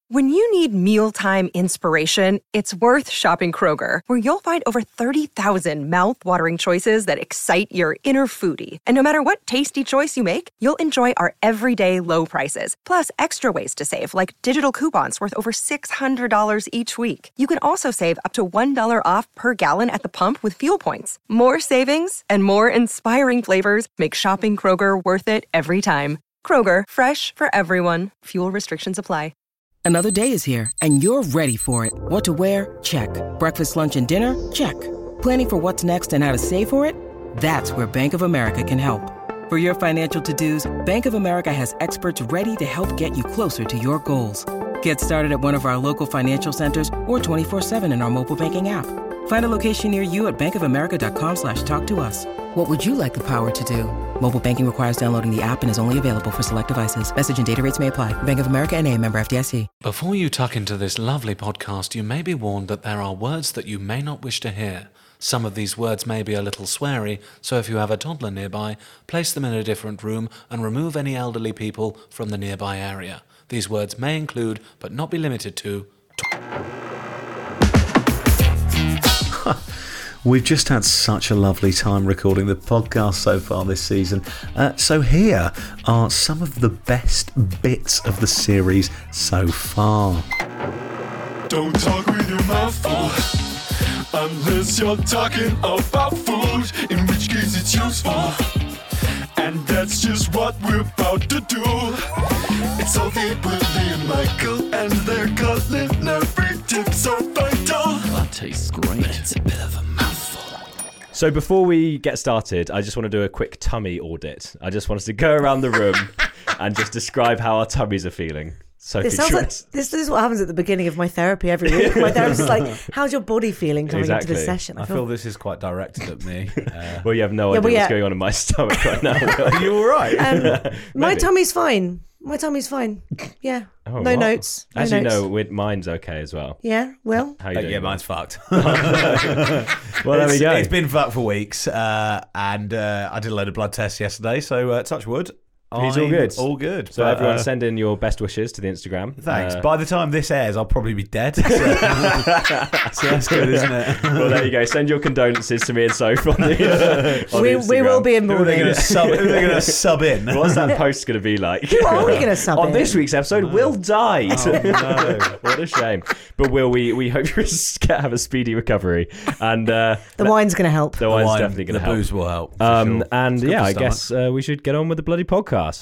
When you need mealtime inspiration, it's worth shopping Kroger, where you'll find over 30,000 mouth-watering choices that excite your inner foodie. And no matter what tasty choice you make, you'll enjoy our everyday low prices, plus extra ways to save, like digital coupons worth over $600 each week. You can also save up to $1 off per gallon at the pump with fuel points. More savings and more inspiring flavors make shopping Kroger worth it every time. Kroger, fresh for everyone. Fuel restrictions apply. Another day is here, and you're ready for it. What to wear? Check. Breakfast, lunch, and dinner? Check. Planning for what's next and how to save for it? That's where Bank of America can help. For your financial to-dos, Bank of America has experts ready to help get you closer to your goals. Get started at one of our local financial centers or 24/7 in our mobile banking app. Find a location near you at bankofamerica.com/talktous. What would you like the power to do? Mobile banking requires downloading the app and is only available for select devices. Message and data rates may apply. Bank of America N.A., member FDIC. Before you tuck into this lovely podcast, you may be warned that there are words that you may not wish to hear. Some of these words may be a little sweary, so if you have a toddler nearby, place them in a different room and remove any elderly people from the nearby area. These words may include, but not be limited to, We've just had such a lovely time recording the podcast so far this season. So here are some of the best bits of the series so far. Don't talk with your mouth full, unless you're talking about food, in which case it's useful. And that's just what we're about to do. It's Sophie, Willie, and Michael, and they're culinary tips so vital. That tastes great. It's a bit of a mouthful. So before we get started, I just want to do a quick tummy audit. I just want us to go around the room and just describe how our tummies are feeling. Sophie, It sounds like this is what happens at the beginning of my therapy every week. My therapist is like, how's your body feeling coming into the session? I feel this is quite directed at me. Well, you have no idea what's going on in my stomach right now. Are you all right? My tummy's fine. My tummy's fine. Yeah. Oh, no what? notes. No As notes. you know, mine's okay as well. Yeah, Will? How you doing? Yeah, mine's fucked. Well, there we go. It's been fucked for weeks, and I did a load of blood tests yesterday, so touch wood. He's all good. All good. So everyone send in your best wishes to the Instagram. Thanks. By the time this airs, I'll probably be dead. So that's good, isn't it? Well, there you go. Send your condolences to me and Soph on the on We Instagram. will be in Who are mourning. they going to sub in? What's that post going to be like? Who are we going to sub On in? this week's episode, Will died. Oh, no. What a shame. But Will, we hope you have a speedy recovery. And The wine's going to help. the wine's definitely going to The help. booze will help. For sure. And It's good yeah, for I stomach. guess we should get on with the bloody podcast.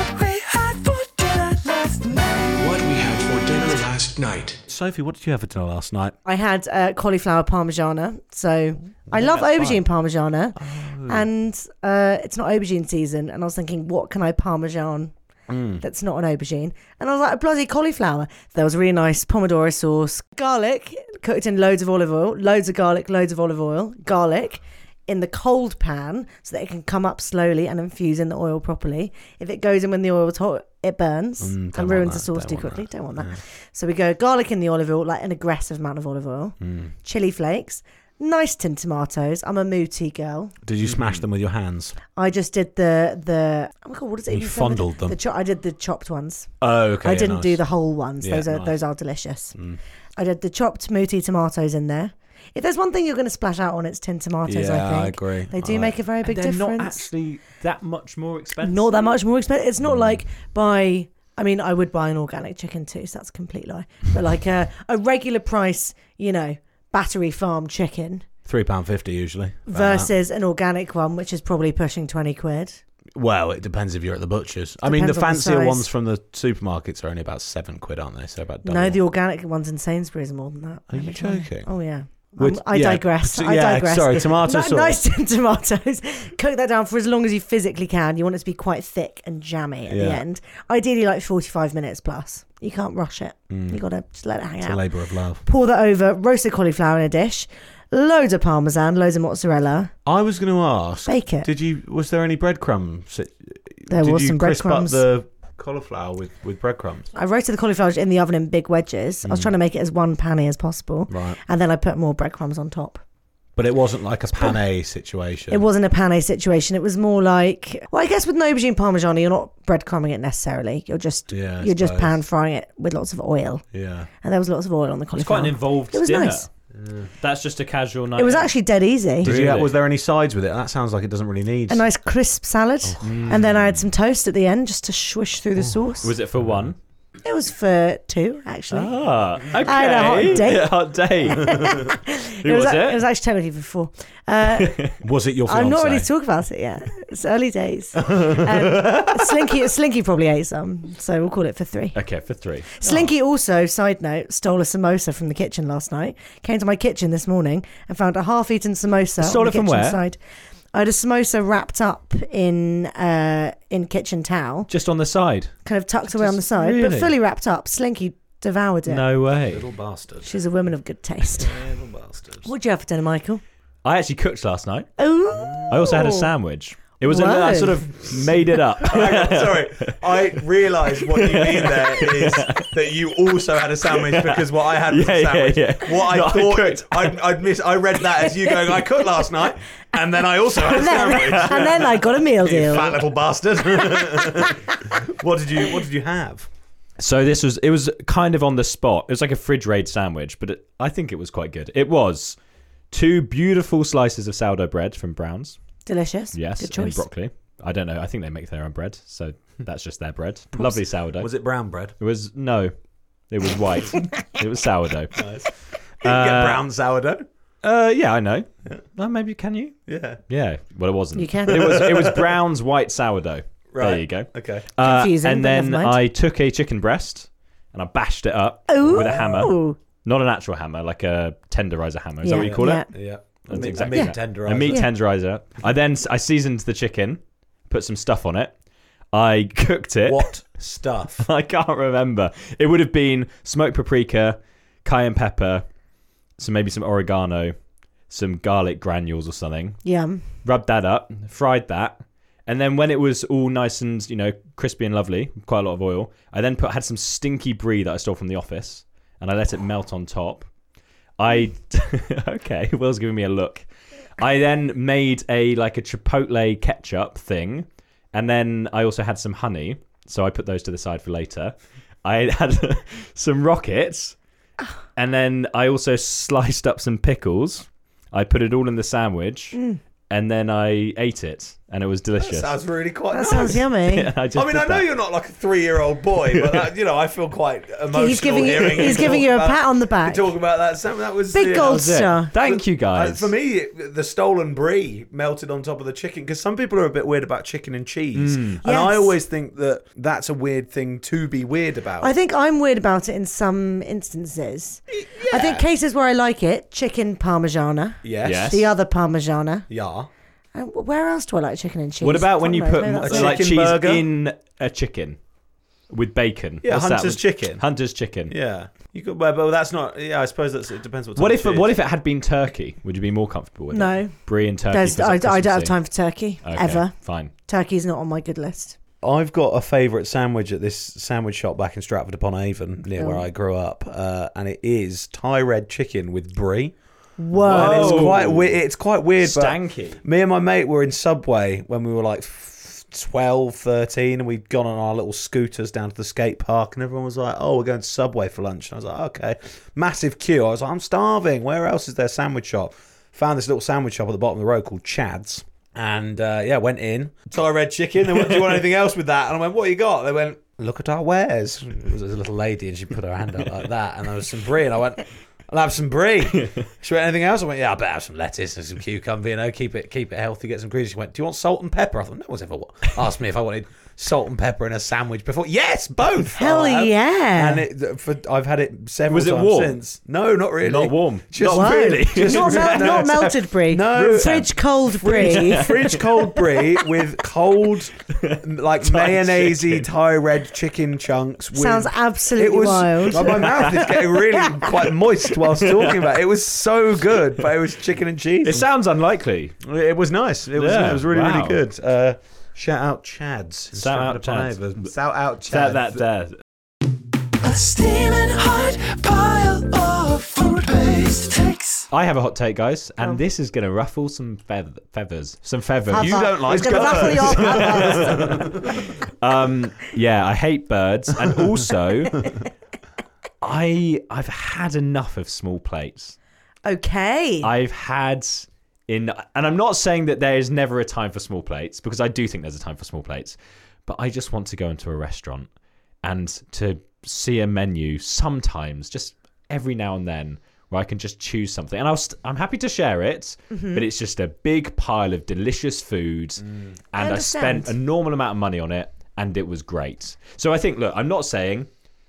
What we had for dinner last night. Sophie, what did you have for dinner last night? I had cauliflower parmigiana. So I love aubergine parmigiana. And it's not aubergine season. And I was thinking, what can I parmesan that's not an aubergine? And I was like, a bloody cauliflower. There was a really nice pomodoro sauce, garlic, cooked in loads of olive oil, loads of garlic, loads of olive oil, garlic in the cold pan so that it can come up slowly and infuse in the oil properly. If it goes in when the oil's hot, it burns and ruins the sauce too quickly. Don't want that. So we go garlic in the olive oil, like an aggressive amount of olive oil, chili flakes, nice tin tomatoes. I'm a mooty girl. Did you smash them with your hands? I just did the oh my god, what is it? You even fondled them. I did the chopped ones. Oh, okay. I didn't nice. do the whole ones. Yeah, Those are delicious. I did the chopped mooty tomatoes in there. If there's one thing you're going to splash out on, it's tin tomatoes. Yeah, I think I agree. They do make a very big They're difference. not actually that much more expensive. Not that much more expensive. It's not like I mean, I would buy an organic chicken too, so that's a complete lie. But like a regular price, battery farm chicken £3.50 usually. versus an organic one, which is probably pushing 20 quid. Well, it depends if you're at the butcher's. I mean, the Depends on the fancier size. ones from the supermarkets are only about £7, aren't they? So about double. No, the organic ones in Sainsbury's are more than that. Are you joking? Oh, yeah. Would- I yeah, digress. so- I yeah, digress. sorry, tomato sauce. Nice tin tomatoes. Cook that down for as long as you physically can. You want it to be quite thick and jammy at the Yeah. end. Ideally, like 45 minutes plus. You can't rush it. You got to just let it hang It's a out. labour of love. Pour that over. Roasted cauliflower in a dish. Loads of parmesan. Loads of mozzarella. I was going to ask. Bake it. Was there any breadcrumbs? There was some breadcrumbs. Did you crisp up the cauliflower with breadcrumbs? I roasted the cauliflower in the oven in big wedges. I was trying to make it as one panny as possible. Right. And then I put more breadcrumbs on top. But it wasn't like a pane situation. It wasn't a pane situation. It was more like, well, I guess with an aubergine parmigiana, you're not breadcrumbing it necessarily. You're just pan frying it with lots of oil. Yeah. And there was lots of oil on the cauliflower. It's quite an involved It was dinner. nice. That's just a casual night. It was actually dead easy. Was there any sides with it? That sounds like it doesn't really need. A nice crisp salad. And then I had some toast at the end just to swish through the sauce. Was it for one? It was for 2, actually. Ah, okay. I had a hot date. Hot date. Who was it? It was actually technically for 4. Was it your fiancé? I'm not ready to talk about it yet. It's early days. Slinky probably ate some, so we'll call it for 3. Okay, for 3. Slinky also, side note, stole a samosa from the kitchen last night. Came to my kitchen this morning and found a half-eaten samosa. Stole on the it from kitchen where? Side. I had a samosa wrapped up in kitchen towel, Just on the side? kind of tucked away on the side, really? but fully wrapped up. Slinky devoured it. No way. Little bastard. She's a woman of good taste. Little bastards. What'd you have for dinner, Michael? I actually cooked last night. Oh, I also had a sandwich. It was Whoa. I sort of made it up. Sorry, I realised what you mean there is that you also had a sandwich because what I had was a sandwich. Yeah. What No, I I thought, cooked. I read that as you going, I cooked last night, and then I also had a sandwich. and then I got a meal You deal. fat little bastard. What did you have? So it was kind of on the spot. It was like a fridge raid sandwich, but I think it was quite good. It was 2 beautiful slices of sourdough bread from Brown's. Delicious. Yes, Good in choice. broccoli. I don't know. I think they make their own bread, so that's just their bread. Lovely sourdough. Was it brown bread? It was it was white. It was sourdough. Nice. You can get brown sourdough. Yeah, I know. Maybe can you? Yeah. Yeah. Well, it wasn't. You can. It was Brown's white sourdough. Right. There you go. Okay. Confusing, and but then never mind. I took a chicken breast and I bashed it up with a hammer. Ooh. Not an actual hammer, like a tenderizer hammer. Is that what you call Yeah. it? Yeah. That's A exactly meat that. tenderizer. A meat Yeah. tenderizer. I seasoned the chicken, put some stuff on it. I cooked it. What stuff? I can't remember. It would have been smoked paprika, cayenne pepper, maybe some oregano, some garlic granules or something. Yum. Rubbed that up, fried that, and then when it was all nice and crispy and lovely, quite a lot of oil, I then had some stinky brie that I stole from the office, and I let it melt on top. Okay, Will's giving me a look. I then made a chipotle ketchup thing, and then I also had some honey, so I put those to the side for later. I had some rockets, and then I also sliced up some pickles. I put it all in the sandwich, and then I ate it, and it was delicious. Sounds really quite That nice. sounds yummy. I know you're not like a 3-year-old boy, but I feel quite emotional. He's giving hearing you a pat on the back. Talk about that. That was Big gold That's it. star. Thank you, guys. For me, the stolen brie melted on top of the chicken because some people are a bit weird about chicken and cheese, and I Yes. always think that that's a weird thing to be weird about. I think I'm weird about it in some instances. I think cases where I like it, chicken parmigiana, yes. Yes. the other parmigiana. Yeah. And where else do I like chicken and cheese? What about when you Fuck knows, put maybe that's a it. like chicken cheese burger? in a chicken with bacon? Yeah, What's that Hunter's with- chicken. Hunter's chicken. Yeah. You could, but that's not. Yeah, I suppose it depends what. What type if of cheese. what if it had been turkey? Would you be more comfortable with it? No. Brie and turkey. I don't have time for turkey, Okay, ever. Fine. Turkey's not on my good list. I've got a favourite sandwich at this sandwich shop back in Stratford upon Avon, near where I grew up, and it is Thai red chicken with brie. Whoa. And it's quite weird. But Stanky. me and my mate were in Subway when we were like 12, 13, and we'd gone on our little scooters down to the skate park, and everyone was like, "Oh, we're going to Subway for lunch." And I was like, "Okay." Massive queue. I was like, "I'm starving. Where else is there a sandwich shop?" Found this little sandwich shop at the bottom of the road called Chad's. And went in. Thai red chicken. They went, "Do you want anything else with that?" And I went, "What you got?" They went, "Look at our wares." It was a little lady, and she put her hand up like that, and there was some brie, and I went, "I'll have some brie." She went, "Anything else?" I went, "Yeah, I better have some lettuce and some cucumber, keep it healthy, get some greens." She went, "Do you want salt and pepper?" I thought, no one's ever asked me if I wanted salt and pepper in a sandwich before. Yes, both. Hell I have. yeah. And I've had it several Was it times warm? since. No, not really. Not warm. Just Not really. Just not melted brie. No. Fridge cold brie. Fridge cold brie with cold, like mayonnaise-y Thai red chicken chunks. With, Sounds absolutely wild. My mouth is getting really quite moist whilst talking about it. It was so good, but it was chicken and cheese. It sounds unlikely. It was nice. It was really, wow. really good. Shout out Chads. Shout out Chads. Shout out Chads. That there. A steaming hot pile of food-based takes. I have a hot take, guys, and this is going to ruffle some feathers. Some feathers. Have You fun. don't like It's gonna ruffle birds. your feathers. Yeah, I hate birds, and also, I've had enough of small plates. Okay. I've had and I'm not saying that there is never a time for small plates, because I do think there's a time for small plates, but I just want to go into a restaurant and to see a menu sometimes, just every now and then, where I can just choose something. And I'm happy to share it, but it's just a big pile of delicious food, and I spent a normal amount of money on it, and it was great. So I think, look, I'm not saying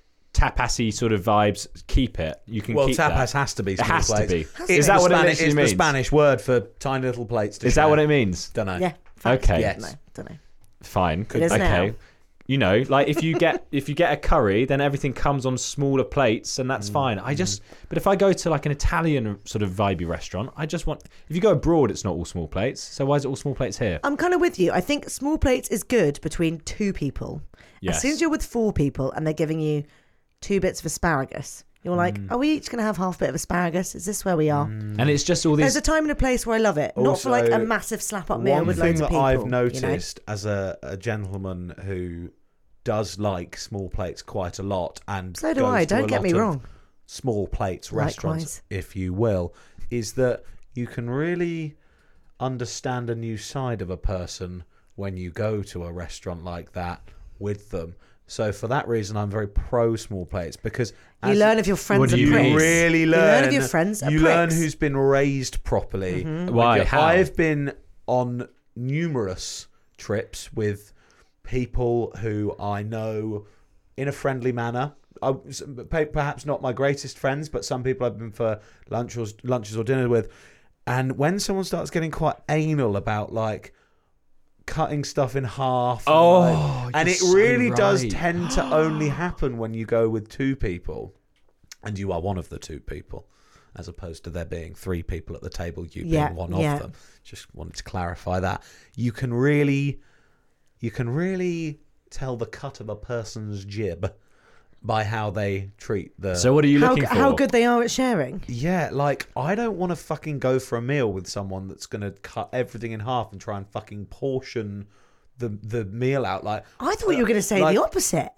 tapasy sort of vibes, keep it. You can keep that. Tapas has to be It small has to plates. be. It's Is that the what it Spanish, literally it's means? the Spanish word for tiny little plates to Is share. that what it means? Don't know. Yeah. Facts. Okay. Yes. No, don't know. Fine. It is okay. now. You know, like if you get a curry, then everything comes on smaller plates, and that's fine. But if I go to like an Italian sort of vibey restaurant, I just want. If you go abroad, it's not all small plates. So why is it all small plates here? I'm kind of with you. I think small plates is good between 2 people. Yes. As soon as you're with 4 people and they're giving you 2 bits of asparagus, you're like, are we each going to have half a bit of asparagus? Is this where we are? And it's just all these. There's a time and a place where I love it. Not for like a Also, massive slap-up meal One with thing loads that of people. I've you know? noticed as a gentleman who does like small plates quite a lot, and So do goes I, to don't a get lot me of wrong. small plates restaurants, Likewise. if you will, is that you can really understand a new side of a person when you go to a restaurant like that with them. So for that reason, I'm very pro small plates, because You learn if your friends What are do you pricks. mean? really You learn. learn if your friends are You learn pricks. who's been raised properly. Why? Like, How? I've been on numerous trips with people who I know in a friendly manner. Perhaps not my greatest friends, but some people I've been for lunches or dinner with. And when someone starts getting quite anal about like cutting stuff in half, and it really does tend to only happen when you go with 2 people, and you are one of the 2 people, as opposed to there being 3 people at the table, you being one of them. Just wanted to clarify that. You can really tell the cut of a person's jib by how they treat the... So what are you looking for? How good they are at sharing. Yeah, like, I don't want to fucking go for a meal with someone that's going to cut everything in half and try and fucking portion the meal out. Like, I thought you were going to say like- the opposite.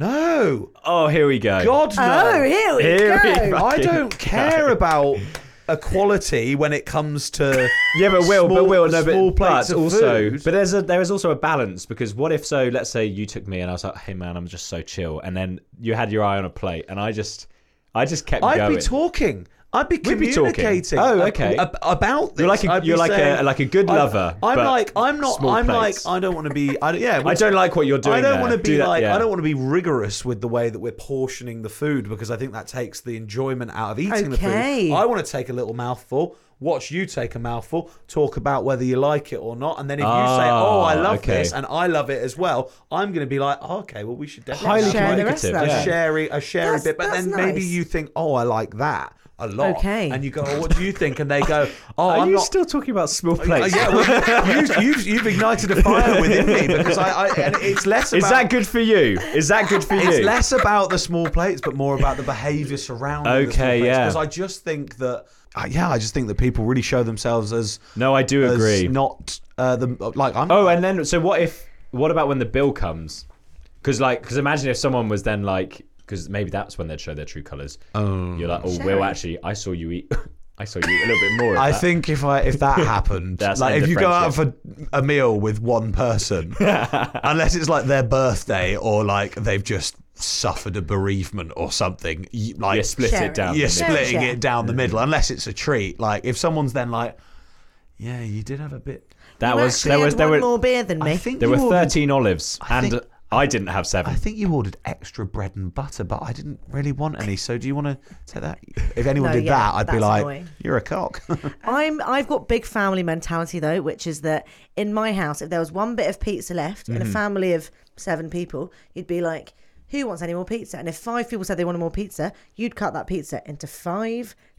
no. Oh, here we go. God, no. Oh, here we go. I don't care about equality when it comes to Yeah, but small but plates of also, food. but there is also a balance, because what if, so let's say you took me and I was like, hey man, I'm just so chill, and then you had your eye on a plate, and I just kept I'd going. be talking. I'd be We'd be talking. communicating. Oh, okay. About this. You're like a good lover. I'm but like I'm not. small I'm plates. like I don't want to be. I don't like what you're doing. I don't there. want to be Do that, like. yeah. I don't want to be rigorous with the way that we're portioning the food, because I think that takes the enjoyment out of eating the Okay. food. I want to take a little mouthful. Watch you take a mouthful, talk about whether you like it or not, and then if you say, "Oh, I love okay. this," and I love it as well, I'm going to be like, oh, "Okay, well, we should definitely Highly Share the rest of communicative. that. Yeah. a sherry bit." But That's then maybe nice. you think, "Oh, I like that a lot," Okay. and you go, "Oh, what do you think?" And they go, "Oh, Are I'm you not." still talking about small plates? Yeah, well, you've ignited a fire within me, because and it's less about. Is that good for you? Is that good for you? It's less about the small plates, but more about the behaviour surrounding the small Okay, plates. yeah. Because I just think that. I just think that people really show themselves as. No, I do as agree. Not like I'm. Oh, and then so what about when the bill comes? Because imagine if someone was then like, because maybe that's when they'd show their true colours. Oh, you're like, oh, Sherry. Will, actually, I saw you eat a little bit more. Of I that. think if that happened, That's like end if of you go out friendship. for a meal with one person, unless it's like their birthday or like they've just suffered a bereavement or something, you split Share it down. you're the middle. splitting Share. it down the middle, unless it's a treat. Like if someone's then like, yeah, you did have a bit. That You was actually there had was there one were more beer than me. I think there you were ordered- 13 olives, I and think- I didn't have 7. I think you ordered extra bread and butter, but I didn't really want any. So do you want to take that? If anyone No, did yeah, that, I'd be that's like, annoying. you're a cock. I've got big family mentality though, which is that in my house, if there was one bit of pizza left in a family of 7 people, you'd be like, who wants any more pizza? And if 5 people said they wanted more pizza, you'd cut that pizza into 5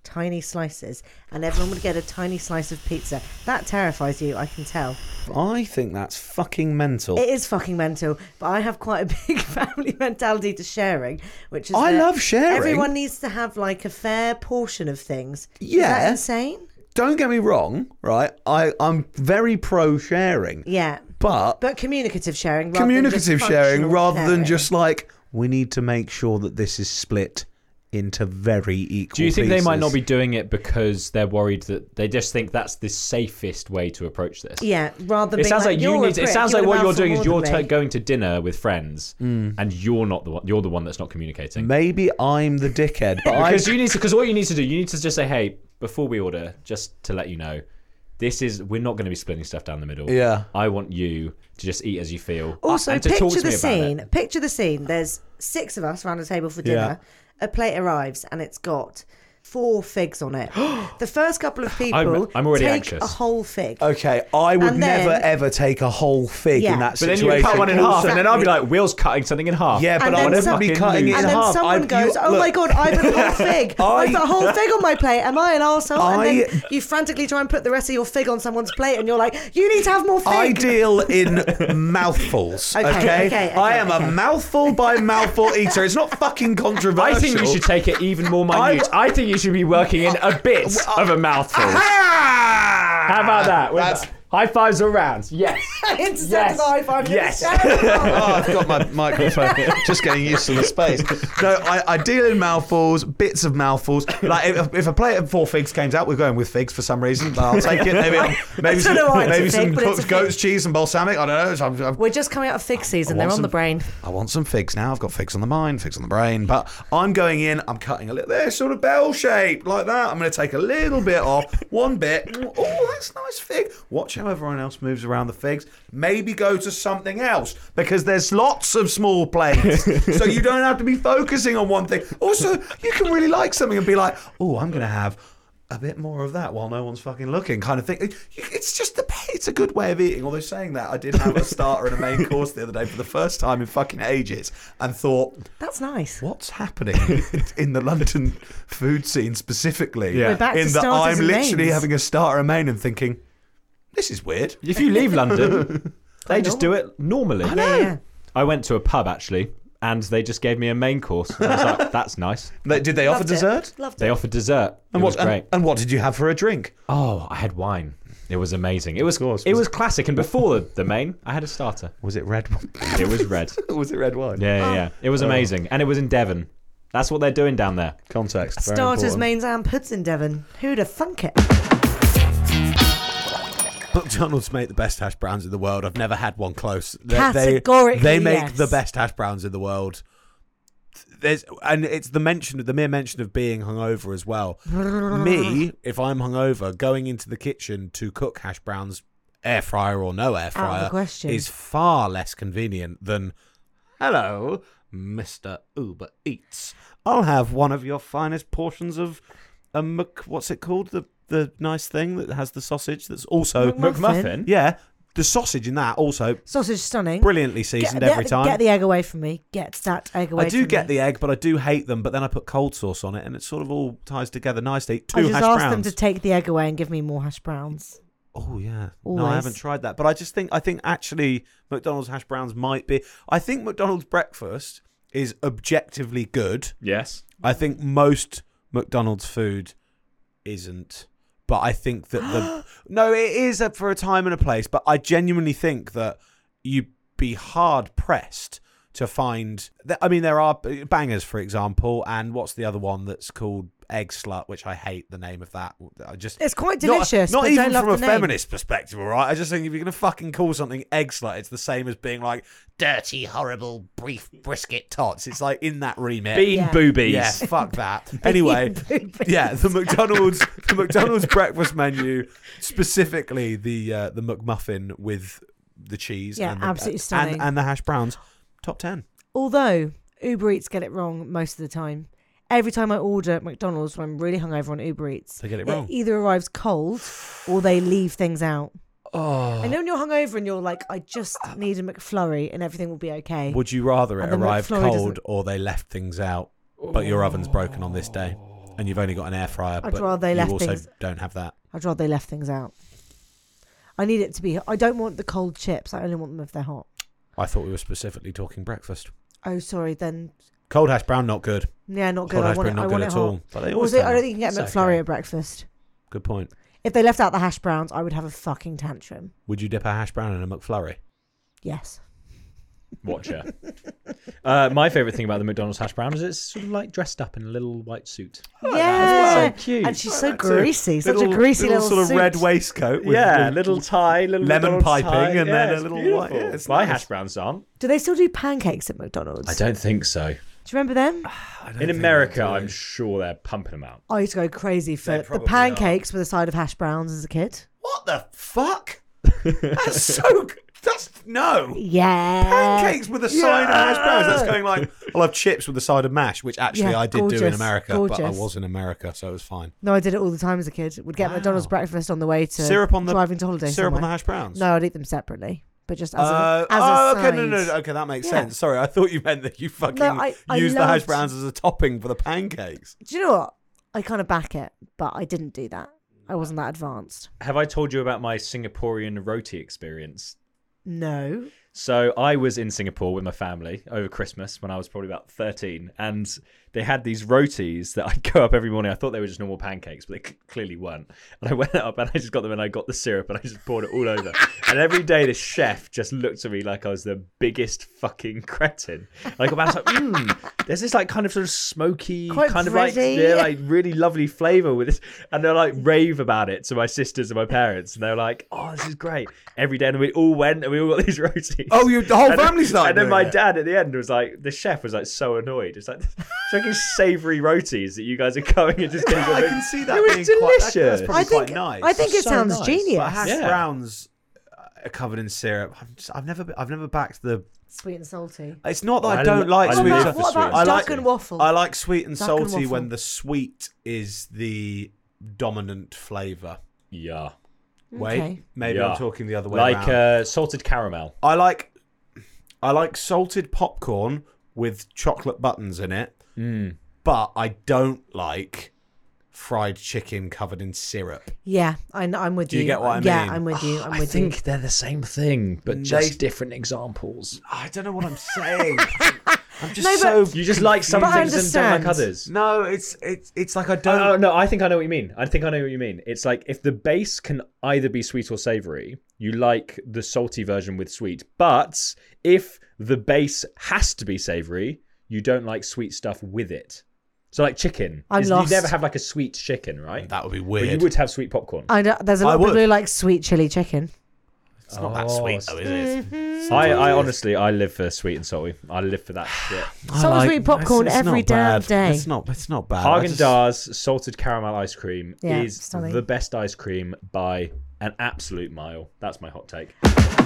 tiny slices, and everyone would get a tiny slice of pizza. That terrifies you, I can tell. I think that's fucking mental. It is fucking mental, but I have quite a big family mentality to sharing, which is I that love sharing. Everyone needs to have like a fair portion of things. Yeah. Is that insane? Don't get me wrong, right? I'm very pro sharing. Yeah. But communicative sharing rather communicative than just sharing functional rather than sharing. just like, we need to make sure that this is split into very equal Do you think they might not pieces. be doing it because they're worried that they just think that's the safest way to approach this? Yeah, rather than It being sounds like you "You're a need. It prick, sounds you're like a what you're mouthful doing is more you're than me." going to dinner with friends, and you're not the one. You're the one that's not communicating. Maybe I'm the dickhead, but Because what you need to do, you need to just say, hey, before we order, just to let you know, we're not going to be splitting stuff down the middle. Yeah. I want you to just eat as you feel. Also, and to talk picture to me the about scene. it. Picture the scene. There's 6 of us around a table for dinner. A plate arrives and it's got 4 figs on it. The first couple of people I'm already take anxious. a whole fig. okay, I would And then- never ever take a whole fig Yeah. in that But then situation. you cut one in half, Also- and then I'll be like, Will's cutting something in half. Yeah, but And I then wouldn't some- be cutting it in And then half. someone goes, "Oh my god, I've got a whole fig! I've got a whole fig on my plate. Am I an arsehole?" And then you frantically try and put the rest of your fig on someone's plate, and you're like, "You need to have more fig." I deal in mouthfuls. Okay, I am a mouthful by mouthful eater. It's not fucking controversial. I think you should take it even more minute. I think you should be working in a bit of a mouthful. How about that? That's- High fives all round. Yes. Intercept Yes. the high five. Yes. Oh, I've got my microphone. Just getting used to the space. No, I deal in mouthfuls, bits of mouthfuls. Like if a plate of 4 figs came out, we're going with figs for some reason. But I'll take it. Maybe don't know why it's a maybe fig, some but it's a cooked goat's fig. cheese and balsamic. I don't know. We're just coming out of fig season. They're want on the some- brain. I want some figs now. I've got figs on the mind, figs on the brain. But I'm going in. I'm cutting a little. They're sort of bell shaped like that. I'm going to take a little bit off. One bit. Oh, that's a nice fig. Watch how everyone else moves around the figs. Maybe go to something else because there's lots of small plates, so you don't have to be focusing on one thing. Also, you can really like something and be like, "Oh, I'm going to have a bit more of that while no one's fucking looking," kind of thing. It's just it's a good way of eating. Although saying that, I did have a starter and a main course the other day for the first time in fucking ages, and thought, That's nice. what's happening in the London food scene specifically? Yeah. We're back to in that starters I'm and literally mains. having a starter and main and thinking, this is weird. If you leave London, they just do it normally. Yeah. I went to a pub actually, and they just gave me a main course. I was like, that's nice. Did they offer Loved it. dessert? Loved They it. offered dessert. And It was great. And what did you have for a drink? Oh, I had wine. It was amazing. It was course. it was classic. And before the main, I had a starter. Was it red? It was red. Was it red wine? Yeah. It was amazing, and it was in Devon. That's what they're doing down there. Context. very Starters, important. mains, and puds in Devon. Who'd have thunk it? McDonald's make the best hash browns in the world. I've never had one close. Categorically, they make yes. the best hash browns in the world. It's the mere mention of being hungover as well. Me, if I'm hungover, going into the kitchen to cook hash browns, air fryer or no air Out of fryer, the question. is far less convenient than, hello, Mr. Uber Eats. I'll have one of your finest portions of what's it called? The nice thing that has the sausage that's also McMuffin. Yeah, the sausage in that also Sausage stunning. brilliantly seasoned every time. Get the egg away from me. Get that egg away I do from get me. the egg, but I do hate them. But then I put cold sauce on it, and it sort of all ties together nicely. I Two just hash asked browns. them to take the egg away and give me more hash browns. Oh yeah, no, Always. I haven't tried that. But I think actually McDonald's hash browns might be. I think McDonald's breakfast is objectively good. Yes. I think most McDonald's food isn't. But I think that no, it is for a time and a place. But I genuinely think that you'd be hard pressed to find. I mean, there are bangers, for example, and what's the other one that's called Egg Slut, which I hate the name of that. It's quite delicious, Not but even don't love from a the name. feminist perspective, all right. I just think if you're gonna fucking call something Egg Slut, it's the same as being like dirty, horrible, brief brisket tots. It's like in that remit. Bean Yeah. boobies. Yeah, fuck that. Anyway, yeah, the McDonald's breakfast menu, specifically the McMuffin with the cheese, Yeah, and the, absolutely stunning. and the hash browns, top 10. Although Uber Eats get it wrong most of the time. Every time I order at McDonald's when I'm really hungover on Uber Eats, They get it wrong. either arrives cold or they leave things out. Oh, I know when you're hungover and you're like, I just need a McFlurry and everything will be okay. would you rather it And the arrive McFlurry cold doesn't- or they left things out, but your oven's broken on this day? and you've only got an air fryer, I'd but rather they you left also things- don't have that. I'd rather they left things out. I need it to be. I don't want the cold chips. I only want them if they're hot. I thought we were specifically talking breakfast. Oh, sorry. Then Cold hash brown, not good. yeah, not good. Cold I hash want brown, it. I not want good it at hot. all. But they always Also, I don't have. think you can get It's McFlurry okay. at breakfast. Good point. If they left out the hash browns, I would have a fucking tantrum. Would you dip a hash brown in a McFlurry? Yes. Watcher. My favourite thing about the McDonald's hash brown is it's sort of like dressed up in a little white suit. Yeah. So cute. And she's so greasy. Such a greasy little sort of suit. red waistcoat. With, Yeah, with little tie, little lemon McDonald's piping, tie. and then a it's little beautiful. white. Yeah, it's My nice. hash browns aren't. Do they still do pancakes at McDonald's? I don't think so. Do you remember them? In America, I'm sure they're pumping them out. I used to go crazy for They the probably pancakes with a side of hash browns as a kid. What the fuck? That's so. That's no. Yeah. Pancakes with a side of hash browns. That's going like, I'll have chips with a side of mash, which actually Yeah, I did do in gorgeous, America, but I gorgeous. was in America, so it was fine. No, I did it all the time as a kid. Would get Wow. McDonald's breakfast on the way to Syrup on the driving to holiday. Syrup on the somewhere. hash browns. No, I'd eat them separately, but just as a Oh, side. okay, no, okay, that makes Yeah. sense. Sorry, I thought you meant that you fucking No, I used the hash loved- browns as a topping for the pancakes. Do you know what? I kind of back it, but I didn't do that. I wasn't that advanced. Have I told you about my Singaporean roti experience? No. So I was in Singapore with my family over Christmas when I was probably about 13, and they had these rotis that I'd go up every morning. I thought they were just normal pancakes, but they clearly weren't. And I went up and I just got them and I got the syrup and I just poured it all over. And every day the chef just looked at me like I was the biggest fucking cretin. And I got back and was like, there's this like kind of sort of smoky, Quite kind of bready. like really lovely flavour with this. And they're like rave about it to my sisters and my parents. And they're like, oh, this is great. Every day, and we all went and we all got these rotis. Oh, the whole And then- family started And then doing my it. dad at the end was like, the chef was like so annoyed. It's like, fucking savoury rotis that you guys are going and just getting. I can see that It was being quite. That's delicious. probably I think quite nice. I think it So sounds nice. genius. But hash Yeah. browns are covered in syrup. I've never backed the. Sweet and salty. It's not that I I don't lo- like I sweet. live and for What sweet about and duck salty. and waffle? I like sweet and Duck and salty waffle. when the sweet is the dominant flavour. Yeah. Wait, Okay. maybe Yeah. I'm talking the other way Like around. salted caramel. I like salted popcorn with chocolate buttons in it, but I don't like fried chicken covered in syrup. Yeah, I'm with Do you. you get what I Yeah, mean? I'm with you. I'm I with think you. they're the same thing, but just different examples. I don't know what I'm saying. I'm just No, but- so. You just like some But I things and don't like understand. others. No, it's like I don't. Oh, no, I think I know what you mean. I think I know what you mean. It's like if the base can either be sweet or savoury, you like the salty version with sweet. But if the base has to be savoury, you don't like sweet stuff with it. So like chicken. I'm You lost. never have like a sweet chicken, right? That would be But weird. you would have sweet popcorn. I know, there's a I lot of people would. who like sweet chili chicken. It's not that sweet though, is it? I honestly, I live for sweet and salty. I live for that shit. Salt and sweet popcorn it's every not damn bad. day. It's not bad. I just- Haagen-Dazs salted caramel ice cream Yeah, is stunning. the best ice cream by an absolute mile. That's my hot take.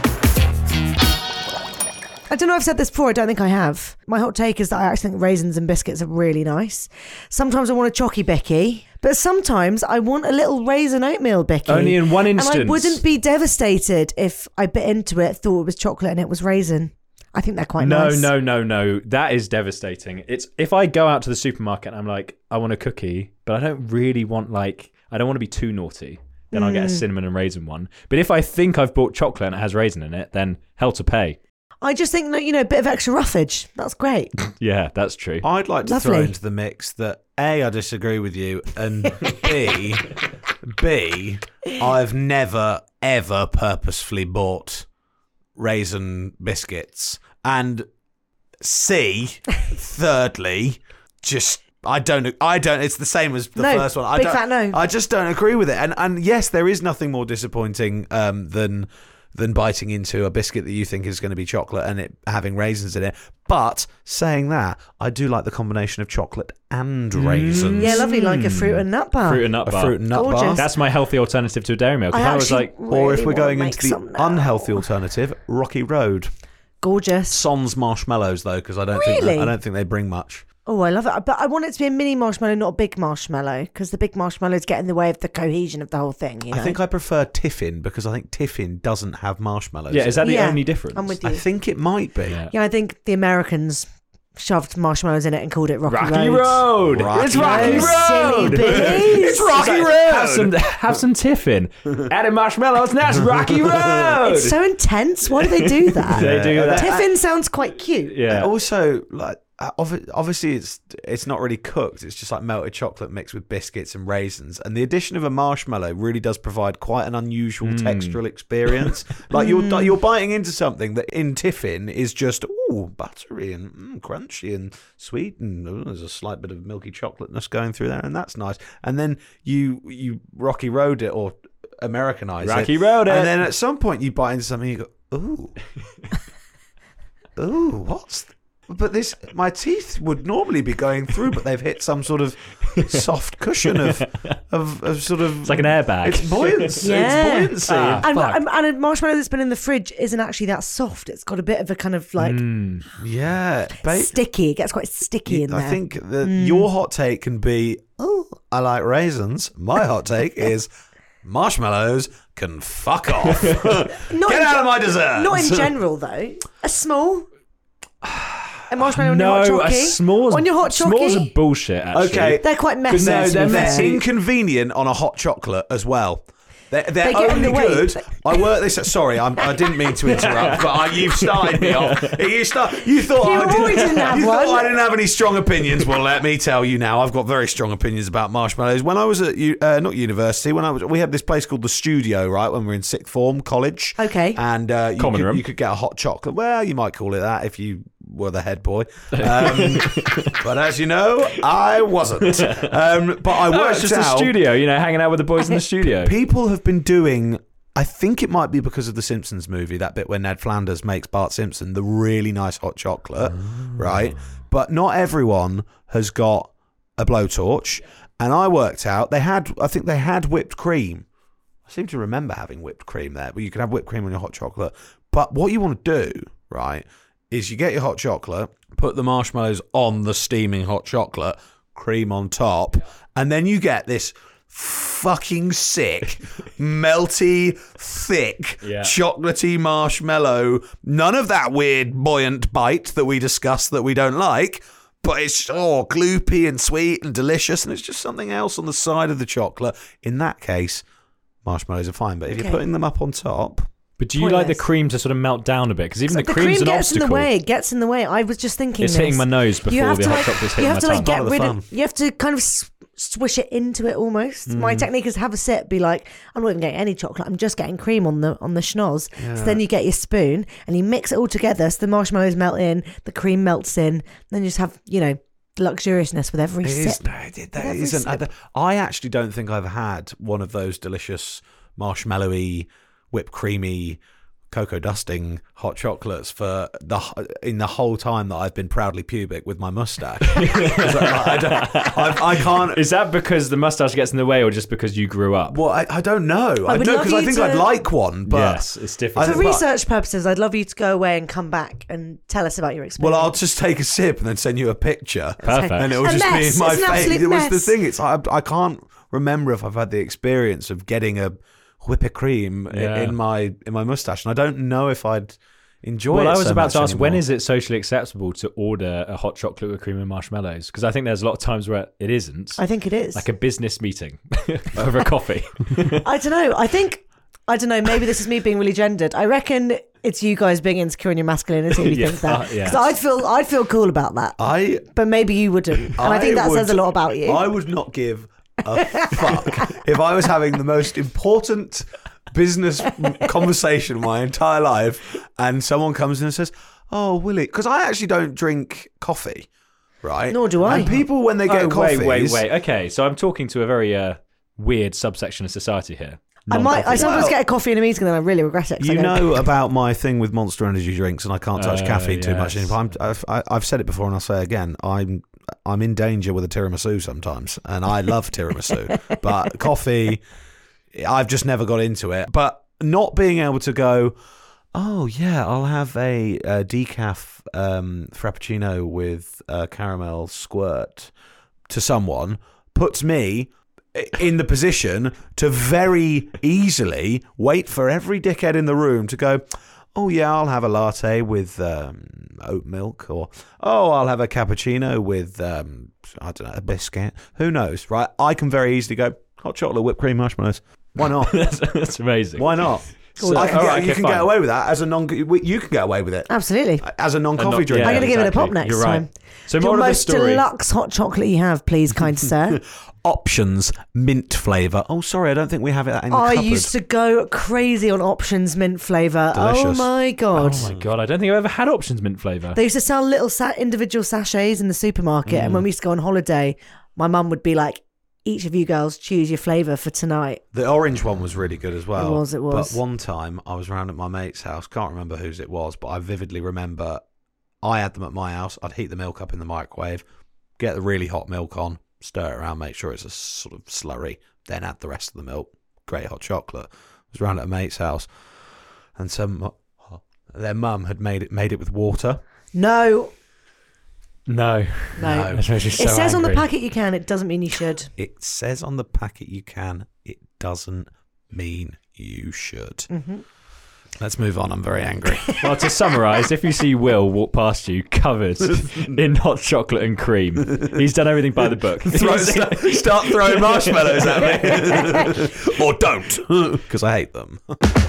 I don't know if I've said this before, I don't think I have. My hot take is that I actually think raisins and biscuits are really nice. Sometimes I want a chalky bicky, but sometimes I want a little raisin oatmeal bicky. Only in one instance. And I wouldn't be devastated if I bit into it, thought it was chocolate and it was raisin. I think they're quite nice. No. That is devastating. It's if I go out to the supermarket and I'm like, I want a cookie, but I don't really want I don't want to be too naughty. Then I'll get a cinnamon and raisin one. But if I think I've bought chocolate and it has raisin in it, then hell to pay. I just think that, a bit of extra roughage. That's great. Yeah, that's true. I'd like to throw Lovely. into the mix that A, I disagree with you, and B, I've never ever purposefully bought raisin biscuits, and C, thirdly, just I don't. It's the same as the No, first one. big fat no. I just don't agree with it. And yes, there is nothing more disappointing than biting into a biscuit that you think is going to be chocolate and it having raisins in it. But saying that, I do like the combination of chocolate and raisins. Yeah, lovely, like a fruit and nut bar. Fruit and nut A bar. fruit and nut bar. Gorgeous. That's my healthy alternative to a dairy milk. I If I was actually like, Or if really we're going wanna into make the some now. unhealthy alternative, Rocky Road. Gorgeous. Sans marshmallows though, because I don't Really? think they bring much. Oh, I love it. But I want it to be a mini marshmallow, not a big marshmallow, because the big marshmallows get in the way of the cohesion of the whole thing. I think I prefer Tiffin because I think Tiffin doesn't have marshmallows. yeah, is that the Yeah, only difference? I'm with you. I think it might be. Yeah. Yeah, I think the Americans shoved marshmallows in it and called it Rocky Rocky Road. Road. It's Rocky Oh, silly Road. bees. It's Rocky Road. Have some tiffin. Added marshmallows. Now it's Rocky Road. It's so intense. Why do they do that? They do that. Tiffin sounds quite cute. Yeah. Also, like obviously, it's not really cooked. It's just like melted chocolate mixed with biscuits and raisins. And the addition of a marshmallow really does provide quite an unusual textural experience. Like you're biting into something that in tiffin is just buttery and crunchy and sweet, and there's a slight bit of milky chocolateness going through there, and that's nice. And then you Rocky Road it or Americanize Rocky Road it. and then at some point you bite into something, and you go, ooh, what's? But my teeth would normally be going through, but they've hit some sort of soft cushion of sort of. It's like an airbag. It's buoyancy. Yeah. It's buoyancy. And a marshmallow that's been in the fridge isn't actually that soft. It's got a bit of a kind of like Yeah, sticky. It gets quite sticky in there. I think that your hot take can be, I like raisins. My hot take is marshmallows can fuck off. Get out of my dessert. Not in general though. A marshmallow on your hot No, chocolate. s'mores. On your hot chocolate. S'mores are bullshit. Actually. Okay. They're quite messy. No, to be they're fair. messy. Inconvenient on a hot chocolate as well. They're They get in only the way. good. I work this. Sorry, I didn't mean to interrupt, but you've started me off. You thought already didn't have you thought one. I didn't have any strong opinions. Well, let me tell you now. I've got very strong opinions about marshmallows. When I was at not university, we had this place called the Studio, right? When we were in sixth form college. Okay. And Common room. you could get a hot chocolate. Well, you might call it that if you were the head boy. But as you know, I wasn't. But I worked it's just out. a studio, hanging out with the boys in the studio. People have been doing. I think it might be because of the Simpsons movie, that bit where Ned Flanders makes Bart Simpson the really nice hot chocolate, right? But not everyone has got a blowtorch. And I worked out I think they had whipped cream. I seem to remember having whipped cream there, but you can have whipped cream on your hot chocolate. But what you want to do, right, is you get your hot chocolate, put the marshmallows on the steaming hot chocolate, cream on top, and then you get this fucking sick, melty, thick, chocolatey marshmallow. None of that weird buoyant bite that we discussed that we don't like, but it's gloopy and sweet and delicious, and it's just something else on the side of the chocolate. In that case, marshmallows are fine, but if you're putting them up on top... But do you like the cream to sort of melt down a bit? Because even the cream's an obstacle. It gets in the way. I was just thinking It's hitting my nose before the hot chocolate's hitting my tongue. You have to get rid of... You have to kind of swish it into it almost. My technique is have a sip, be like, I'm not even getting any chocolate, I'm just getting cream on the schnoz. So then you get your spoon and you mix it all together so the marshmallows melt in, the cream melts in, then you just have, luxuriousness with every sip. I actually don't think I've had one of those delicious marshmallowy, whipped creamy, cocoa dusting hot chocolates in the whole time that I've been proudly pubic with my mustache. I can't. Is that because the mustache gets in the way, or just because you grew up? Well, I don't know. I would love because I you think to- I'd like one, but Yes, it's different. For research purposes, I'd love you to go away and come back and tell us about your experience. well, I'll just take a sip and then send you a picture. Perfect. And it will A just mess. be in my It's an face. absolute It was the mess. thing. It's I can't remember if I've had the experience of getting a whipped cream in my mustache, and I don't know if I'd enjoy it. Well, I was so about much to ask, when anymore. is it socially acceptable to order a hot chocolate with cream and marshmallows? Because I think there's a lot of times where it isn't. I think it is. Like a business meeting over a coffee. I don't know. I don't know. Maybe this is me being really gendered. I reckon it's you guys being insecure in your masculinity. You think that? Yeah. Because I'd feel cool about that. But maybe you wouldn't. And I think that says a lot about you. I would not give a fuck if I was having the most important business conversation my entire life and someone comes in and says, "Oh, Willie," because I actually don't drink coffee, right? Nor do I. And people, when they get coffees... Wait. Okay, so I'm talking to a very weird subsection of society here. I sometimes get a coffee in a meeting and then I really regret it. 'cause I You go, know about my thing with Monster Energy drinks, and I can't touch caffeine too much yes. anymore. I've said it before, and I'll say it again. I'm in danger with a tiramisu sometimes, and I love tiramisu. But coffee, I've just never got into it. But not being able to go, oh yeah, I'll have a decaf frappuccino with caramel squirt to someone puts me in the position to very easily wait for every dickhead in the room to go, oh yeah, I'll have a latte with oat milk, or oh, I'll have a cappuccino with I don't know, a biscuit. Who knows, right? I can very easily go hot chocolate, whipped cream, marshmallows. Why not? That's amazing. Why not? So- I can all get, right, you okay, can fine. get away with that as a non. You can get away with it Absolutely. as a non-coffee drinker. I'm going to give it a pop exactly. next You're right. time. So Your more of the most story. deluxe hot chocolate you have, please, kind sir. Options mint flavour. Oh, sorry, I don't think we have it in the I cupboard. used to go crazy on Options mint flavour. Oh Delicious. my god. Oh my god, I don't think I've ever had Options mint flavour. They used to sell little individual sachets in the supermarket, and when we used to go on holiday, my mum would be like, each of you girls choose your flavour for tonight. The orange one was really good as well. It was. But one time I was around at my mate's house. Can't remember whose it was, but I vividly remember I had them at my house. I'd heat the milk up in the microwave, get the really hot milk on, stir it around, make sure it's a sort of slurry, then add the rest of the milk. Great hot chocolate. I was around at a mate's house, and their mum had made it with water. No. No. That's really It so says on the angry. packet you can, it doesn't mean you should. It says on the packet you can. It doesn't mean you should. Mm-hmm. Let's move on. I'm very angry. Well, to summarise, if you see Will walk past you covered in hot chocolate and cream, he's done everything by the book. Start throwing marshmallows at me. Or don't, because I hate them.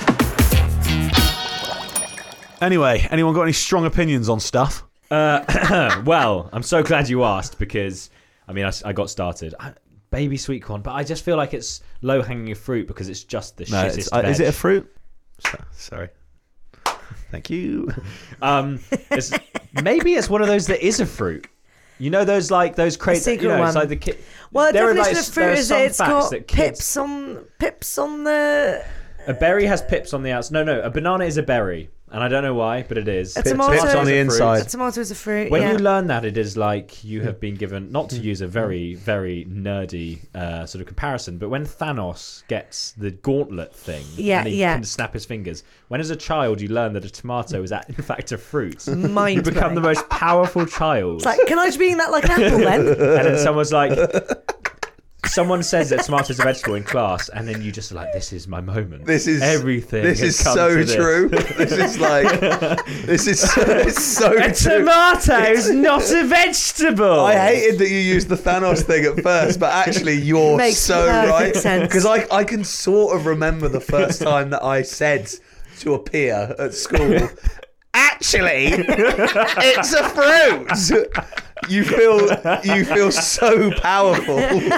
Anyway, anyone got any strong opinions on stuff? Well, I'm so glad you asked because, I mean, I got started. Baby sweet corn, but I just feel like it's low-hanging fruit because it's just the shittest veg. Is it a fruit? Sorry. Thank you. Maybe it's one of those that is a fruit. You know those crates. secret You know, it's one. like the Well, the there are definition like- of there fruit are is some that it's facts got that kids- pips on the... A berry has pips on the outside. No, a banana is a berry, and I don't know why, but it is. A tomato Pips on the is a fruit. inside. A tomato is a fruit, When yeah. you learn that, it is like you have been given, not to use a very, very nerdy sort of comparison, but when Thanos gets the gauntlet thing and he can snap his fingers, when as a child you learn that a tomato is in fact a fruit, you become the most powerful child. It's like, can I just be eating that like an apple then? And then someone's like... Someone says that tomatoes are vegetable in class, and then you just are like, "This is my moment. This is everything. This has is come so to this." true. This is like this is so A true. tomato's not a vegetable. I hated that you used the Thanos thing at first, but actually you're Makes so perfect right. sense. Because I can sort of remember the first time that I said to a peer at school, actually, it's a fruit. You feel so powerful.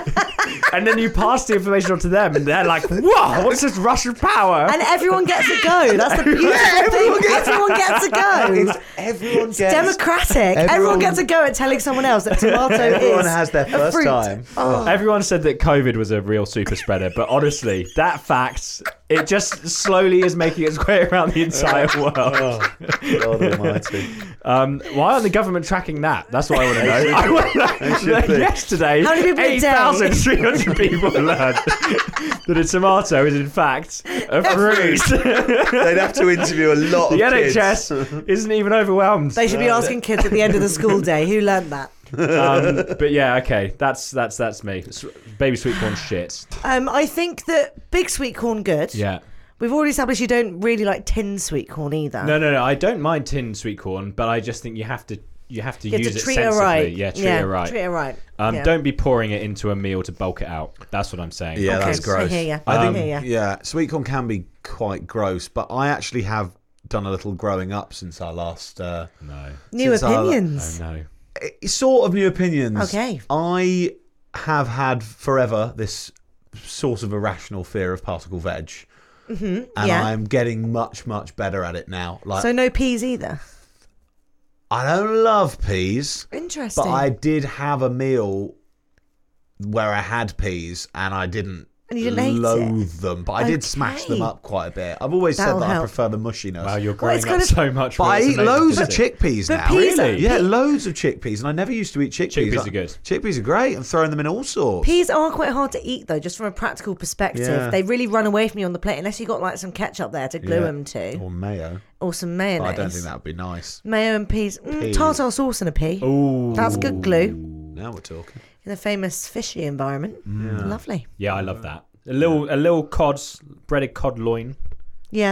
And then you pass the information on to them, and they're like, "Whoa, what's this rush of power?" And everyone gets a go. That's the beautiful thing. Everyone gets a go. Everyone It's gets democratic. Everyone gets a go at telling someone else that tomato Everyone is has their a first fruit. time. Oh. Everyone said that COVID was a real super spreader, but honestly, that fact, it just slowly is making its way around the entire world. God almighty. Why aren't the government tracking that? That's what I want to know. I want to know. should be. Yesterday, How many people a day? 8,300 people learned that a tomato is in fact a fruit. They'd have to interview a lot The of kids. NHS isn't even overwhelmed. They should be asking kids at the end of the school day who learned that. But yeah, okay, that's me. Baby sweet corn shit. I think that big sweet corn good. Yeah. We've already established you don't really like tin sweet corn either. No. I don't mind tin sweet corn, but I just think you have to You have use to it treat sensibly. her right. Yeah, treat her right. Treat her right. Yeah. Don't be pouring it into a meal to bulk it out. That's what I'm saying. Yeah, Okay, that's gross. I hear ya. I think, I hear ya. yeah, sweet corn can be quite gross, but I actually have done a little growing up since I last. No. New since I- opinions. No. Sort of new opinions. Okay. I have had forever this sort of irrational fear of particle veg. And yeah. I'm getting much, much better at it now. Like, So no peas either. I don't love peas, Interesting. but I did have a meal where I had peas and I didn't And you didn't hate loathe them, but I did Okay. smash them up quite a bit. I've always That'll said that help. I prefer the mushiness. Wow, you're Well, growing it's up kind of- so much. But I Will. It's eat amazing loads to of see. chickpeas But now. peas are- Really? Yeah, loads of chickpeas, and I never used to eat chickpeas. Chickpeas are good. Chickpeas are great. I'm throwing them in all sorts. Peas are quite hard to eat though, just from a practical perspective. Yeah. They really run away from you on the plate unless you got like some ketchup there to glue them to, Or mayo. or some But mayonnaise. I don't think that would be nice. Mayo and peas. Peas. Tartar sauce and a pea. Ooh. That's good glue Now we're talking. in a famous fishy environment. Lovely. Yeah, I love that. A little breaded cod loin. Yeah.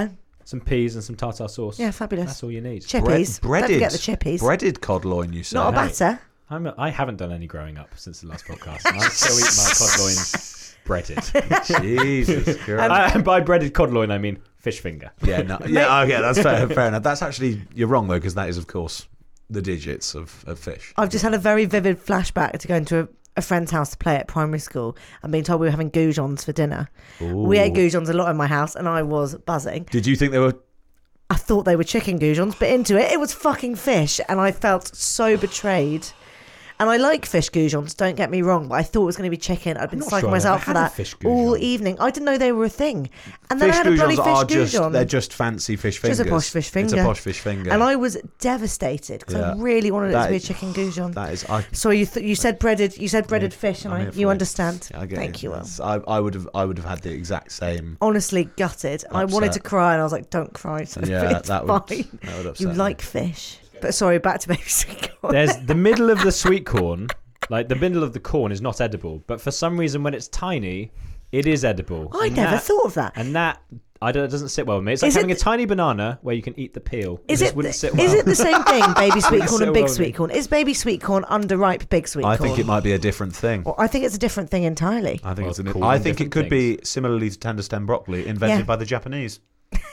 some peas and some tartar sauce. Yeah, fabulous. That's all you need. Chippies. Don't forget the chippies. Breaded cod loin, you say? Not a batter. I haven't done any growing up since the last podcast. And I still eat my cod loin breaded. Jesus Christ. And by breaded cod loin, I mean fish finger. Yeah, no, yeah, okay, that's fair enough. That's actually, you're wrong though, because that is, of course, the digits of fish. I've just had a very vivid flashback to going to a friend's house to play at primary school and being told we were having goujons for dinner. Ooh. We ate goujons a lot in my house and I was buzzing. Did you think they were... I thought they were chicken goujons, but into it was fucking fish and I felt so betrayed. And I like fish goujons, don't get me wrong, but I thought it was going to be chicken. I'd been psyching myself for that all evening. I didn't know they were a thing. And then I had a bloody fish goujon. They're just fancy fish fingers. Just a posh fish finger. It's a posh fish finger. And I was devastated because I really wanted it to be a chicken goujon. That is... So you said breaded fish, and you understand. I get Thank you, Will. I would have had the exact same... Honestly, gutted. I wanted to cry, and I was like, don't cry. So yeah, that would upset You like fish. But sorry, back to baby sweet corn. There's the middle of the sweet corn. Like, the middle of the corn is not edible. But for some reason, when it's tiny, it is edible. I never thought of that. And that... it doesn't sit well with me. It's like having a tiny banana where you can eat the peel. Is it wouldn't sit well. Is it the same thing, baby sweet corn and big sweet corn? Is baby sweet corn underripe big sweet corn? I think it might be a different thing. I think it's a different thing entirely. I think it could be similarly to tender stem broccoli, invented by the Japanese.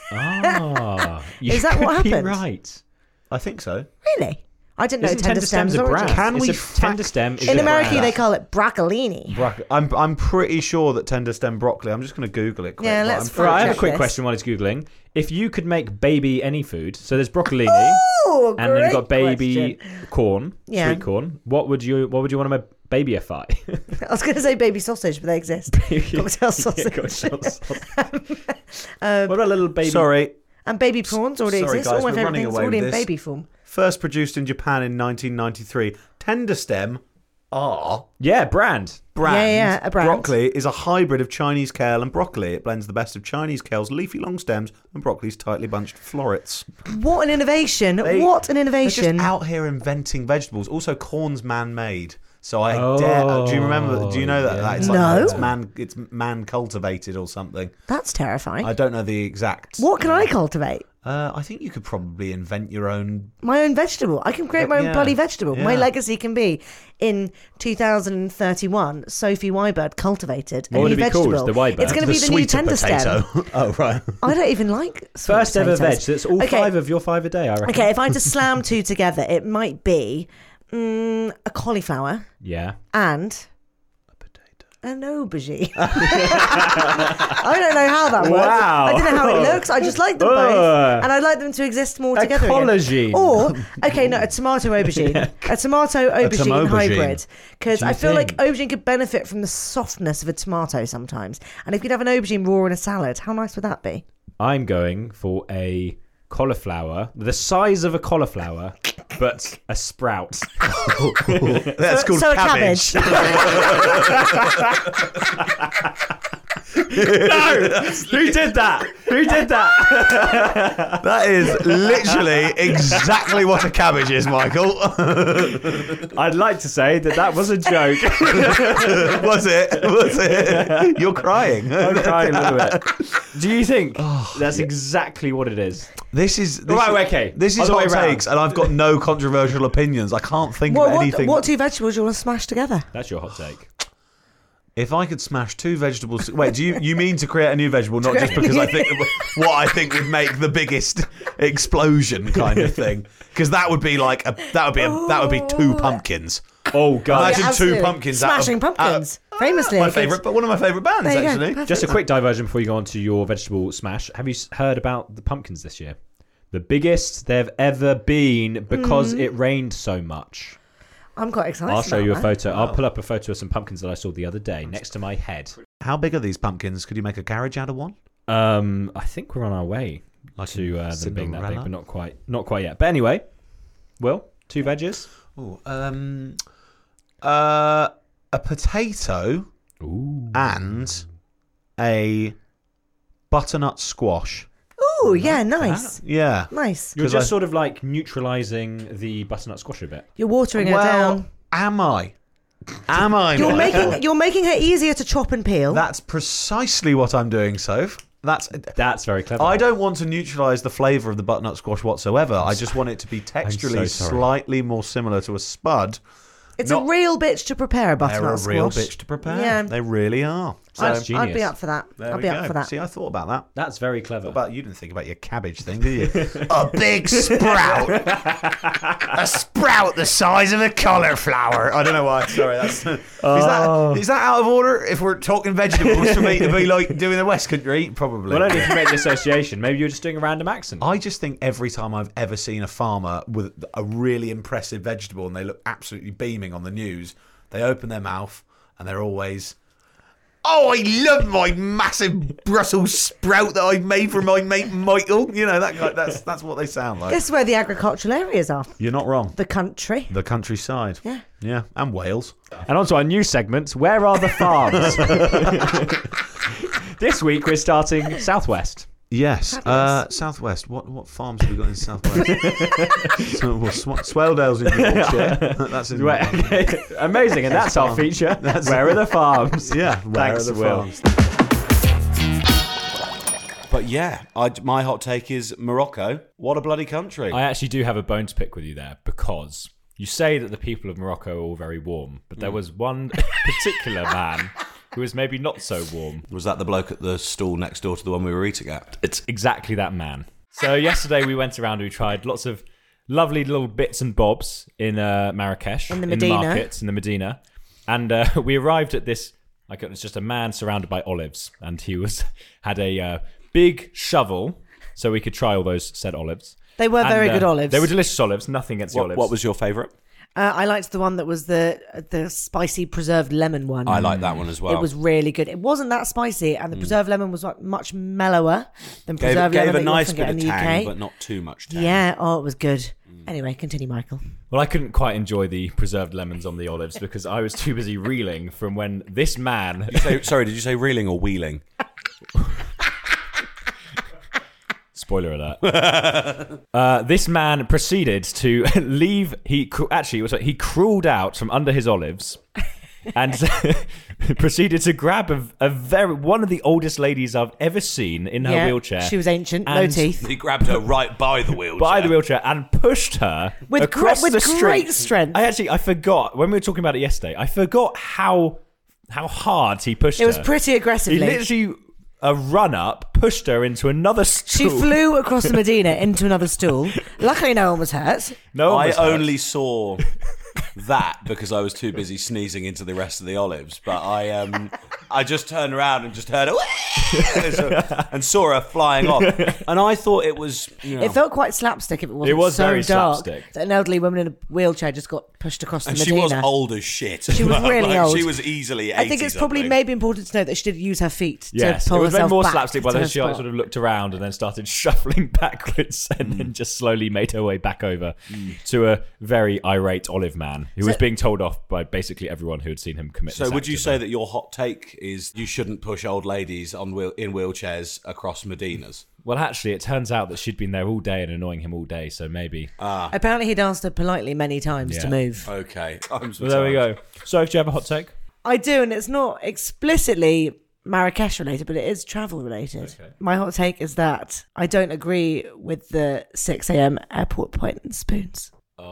Is that what happened? Right. I think so. Really? I didn't know tender stem's a brand. Tender stem is in America they call it broccolini. I'm pretty sure that tender stem broccoli. I'm just going to Google it quick. Yeah, let's I have a quick question while it's Googling. If you could make baby any food, so there's broccolini, and then you've got baby corn, sweet corn. What would you want to babyify? I was going to say baby sausage, but they exist. Cocktail sausage. What about little baby? Sorry. And baby prawns already exist. Guys, all my we're favourite running things away already with in this. baby form. First produced in Japan in 1993. Tender stem brand. Yeah, a brand. Broccoli is a hybrid of Chinese kale and broccoli. It blends the best of Chinese kale's leafy long stems and broccoli's tightly bunched florets. What an innovation. They're just out here inventing vegetables. Also, corn's man-made. So I dare... Do you remember... Do you know that? Yeah. That it's it's man-cultivated or something. That's terrifying. I don't know the exact... What can I cultivate? I think you could probably invent your own... My own vegetable. I can create my own bloody vegetable. Yeah. My legacy can be, in 2031, Sophie Wybird cultivated a new vegetable. Called? The Wybird? It's going to be the new tender stem. Oh, right. I don't even like sweet First potatoes. ever veg. That's all 5 of your 5 a day, I reckon. Okay, if I had to slam 2 together, it might be a cauliflower. Yeah. And... an aubergine. I don't know how that works. Wow. I don't know how it looks. I just like them both. And I'd like them to exist more together again. Or, a tomato aubergine. A tomato aubergine hybrid. Because I feel like aubergine could benefit from the softness of a tomato sometimes. And if you'd have an aubergine raw in a salad, how nice would that be? I'm going for a cauliflower, the size of a cauliflower, but a sprout. That's called cabbage. No! Who did that? That is literally exactly what a cabbage is, Michael. I'd like to say that was a joke. Was it? You're crying. I'm crying a little bit. Do you think that's exactly what it is? This is hot takes, and I've got no controversial opinions. I can't think of anything. What 2 vegetables do you want to smash together? That's your hot take. If I could smash 2 vegetables, wait, do you mean to create a new vegetable, not just because I think what I think would make the biggest explosion kind of thing? Because that would be that would be 2 pumpkins. Oh god! Imagine 2 pumpkins. Smashing Pumpkins, famously one of my favourite bands actually. Just a quick diversion before you go on to your vegetable smash. Have you heard about the pumpkins this year? The biggest they've ever been because it rained so much. I'm quite excited. I'll show you a photo. I'll pull up a photo of some pumpkins that I saw the other day next to my head. How big are these pumpkins? Could you make a carriage out of one? I think we're on our way to them being that big, but not quite yet. But anyway, Will, 2 veggies. A potato and a butternut squash. Oh, yeah, nice. Yeah. Nice. You're just sort of like neutralising the butternut squash a bit. You're watering her down. Am I? You're making her easier to chop and peel. That's precisely what I'm doing, Soph. That's very clever. I don't want to neutralise the flavour of the butternut squash whatsoever. I just want it to be texturally slightly more similar to a spud. It's a real bitch to prepare a butternut squash. They're a real bitch to prepare. Yeah. They really are. So, I'd be up for that. I'd be up for that. See, I thought about that. That's very clever. But you didn't think about your cabbage thing, did you? A big sprout. A sprout the size of a cauliflower. I don't know why. Sorry, that's is that out of order? If we're talking vegetables, for me to be like doing the West Country, probably. Well, only if you make the association. Maybe you're just doing a random accent. I just think every time I've ever seen a farmer with a really impressive vegetable and they look absolutely beaming on the news, they open their mouth and they're always, "Oh, I love my massive Brussels sprout that I made for my mate Michael." You know, that's what they sound like. This is where the agricultural areas are. You're not wrong. The country. The countryside. Yeah. Yeah, and Wales. And on to our new segment, Where Are the Farms? This week we're starting Southwest. Yes, Southwest. What farms have we got in Southwest? Swaledale's in Yorkshire. That's in Okay. Amazing, and that's our feature. Where are the farms? Yeah, where Thanks, are the Will. farms? But yeah, my hot take is Morocco. What a bloody country! I actually do have a bone to pick with you there, because you say that the people of Morocco are all very warm, but there was one particular man who was maybe not so warm. Was that the bloke at the stall next door to the one we were eating at? It's exactly that man. So yesterday we went around and we tried lots of lovely little bits and bobs in Marrakesh. In the Medina. In the markets, in the Medina. And we arrived at this, like it was just a man surrounded by olives. And he had a big shovel so we could try all those said olives. They were very good olives. They were delicious olives, nothing against the olives. What was your favourite? I liked the one that was the spicy preserved lemon one. I like that one as well. It was really good. It wasn't that spicy, and the preserved lemon was like much mellower than preserved Gave lemon a that you nice often bit get in of the tang, UK. but not too much tang. Yeah, it was good. Anyway, continue, Michael. Well, I couldn't quite enjoy the preserved lemons on the olives because I was too busy reeling from when this man... Sorry, did you say reeling or wheeling? Spoiler alert. This man proceeded to leave... He crawled out from under his olives and proceeded to grab one of the oldest ladies I've ever seen in her wheelchair. She was ancient, no And teeth. He grabbed her right by the wheelchair. And pushed her With across the street. great strength. I forgot, when we were talking about it yesterday, I forgot how hard he pushed her. It was pretty He aggressively. literally... A run-up pushed her into another stool. She flew across the Medina into another stool. Luckily, no one was hurt. No one I was hurt. only saw that because I was too busy sneezing into the rest of the olives. But I just turned around and just heard and saw her flying off. And I thought it was... It felt quite slapstick if it wasn't It was so very dark slapstick. that an elderly woman in a wheelchair just got pushed across the And Medina. she was old as shit. She was really old. She was easily 80 I think it's probably maybe important to note that she did use her feet Yes, to it pull was then herself more back slapstick by to then her she like, spot. sort of looked around and then started shuffling backwards and then just slowly made her way back over to a very irate olive man who was being told off by basically everyone who had seen him commit So this would you act say of- that your hot take is you shouldn't push old ladies in wheelchairs across Medinas? Well, actually, it turns out that she'd been there all day and annoying him all day, so maybe... Apparently, he'd asked her politely many times to Yeah. move. Okay. Well, there we go. So, do you have a hot take? I do, and it's not explicitly Marrakesh related, but it is travel related. Okay. My hot take is that I don't agree with the 6 a.m. airport point and spoons.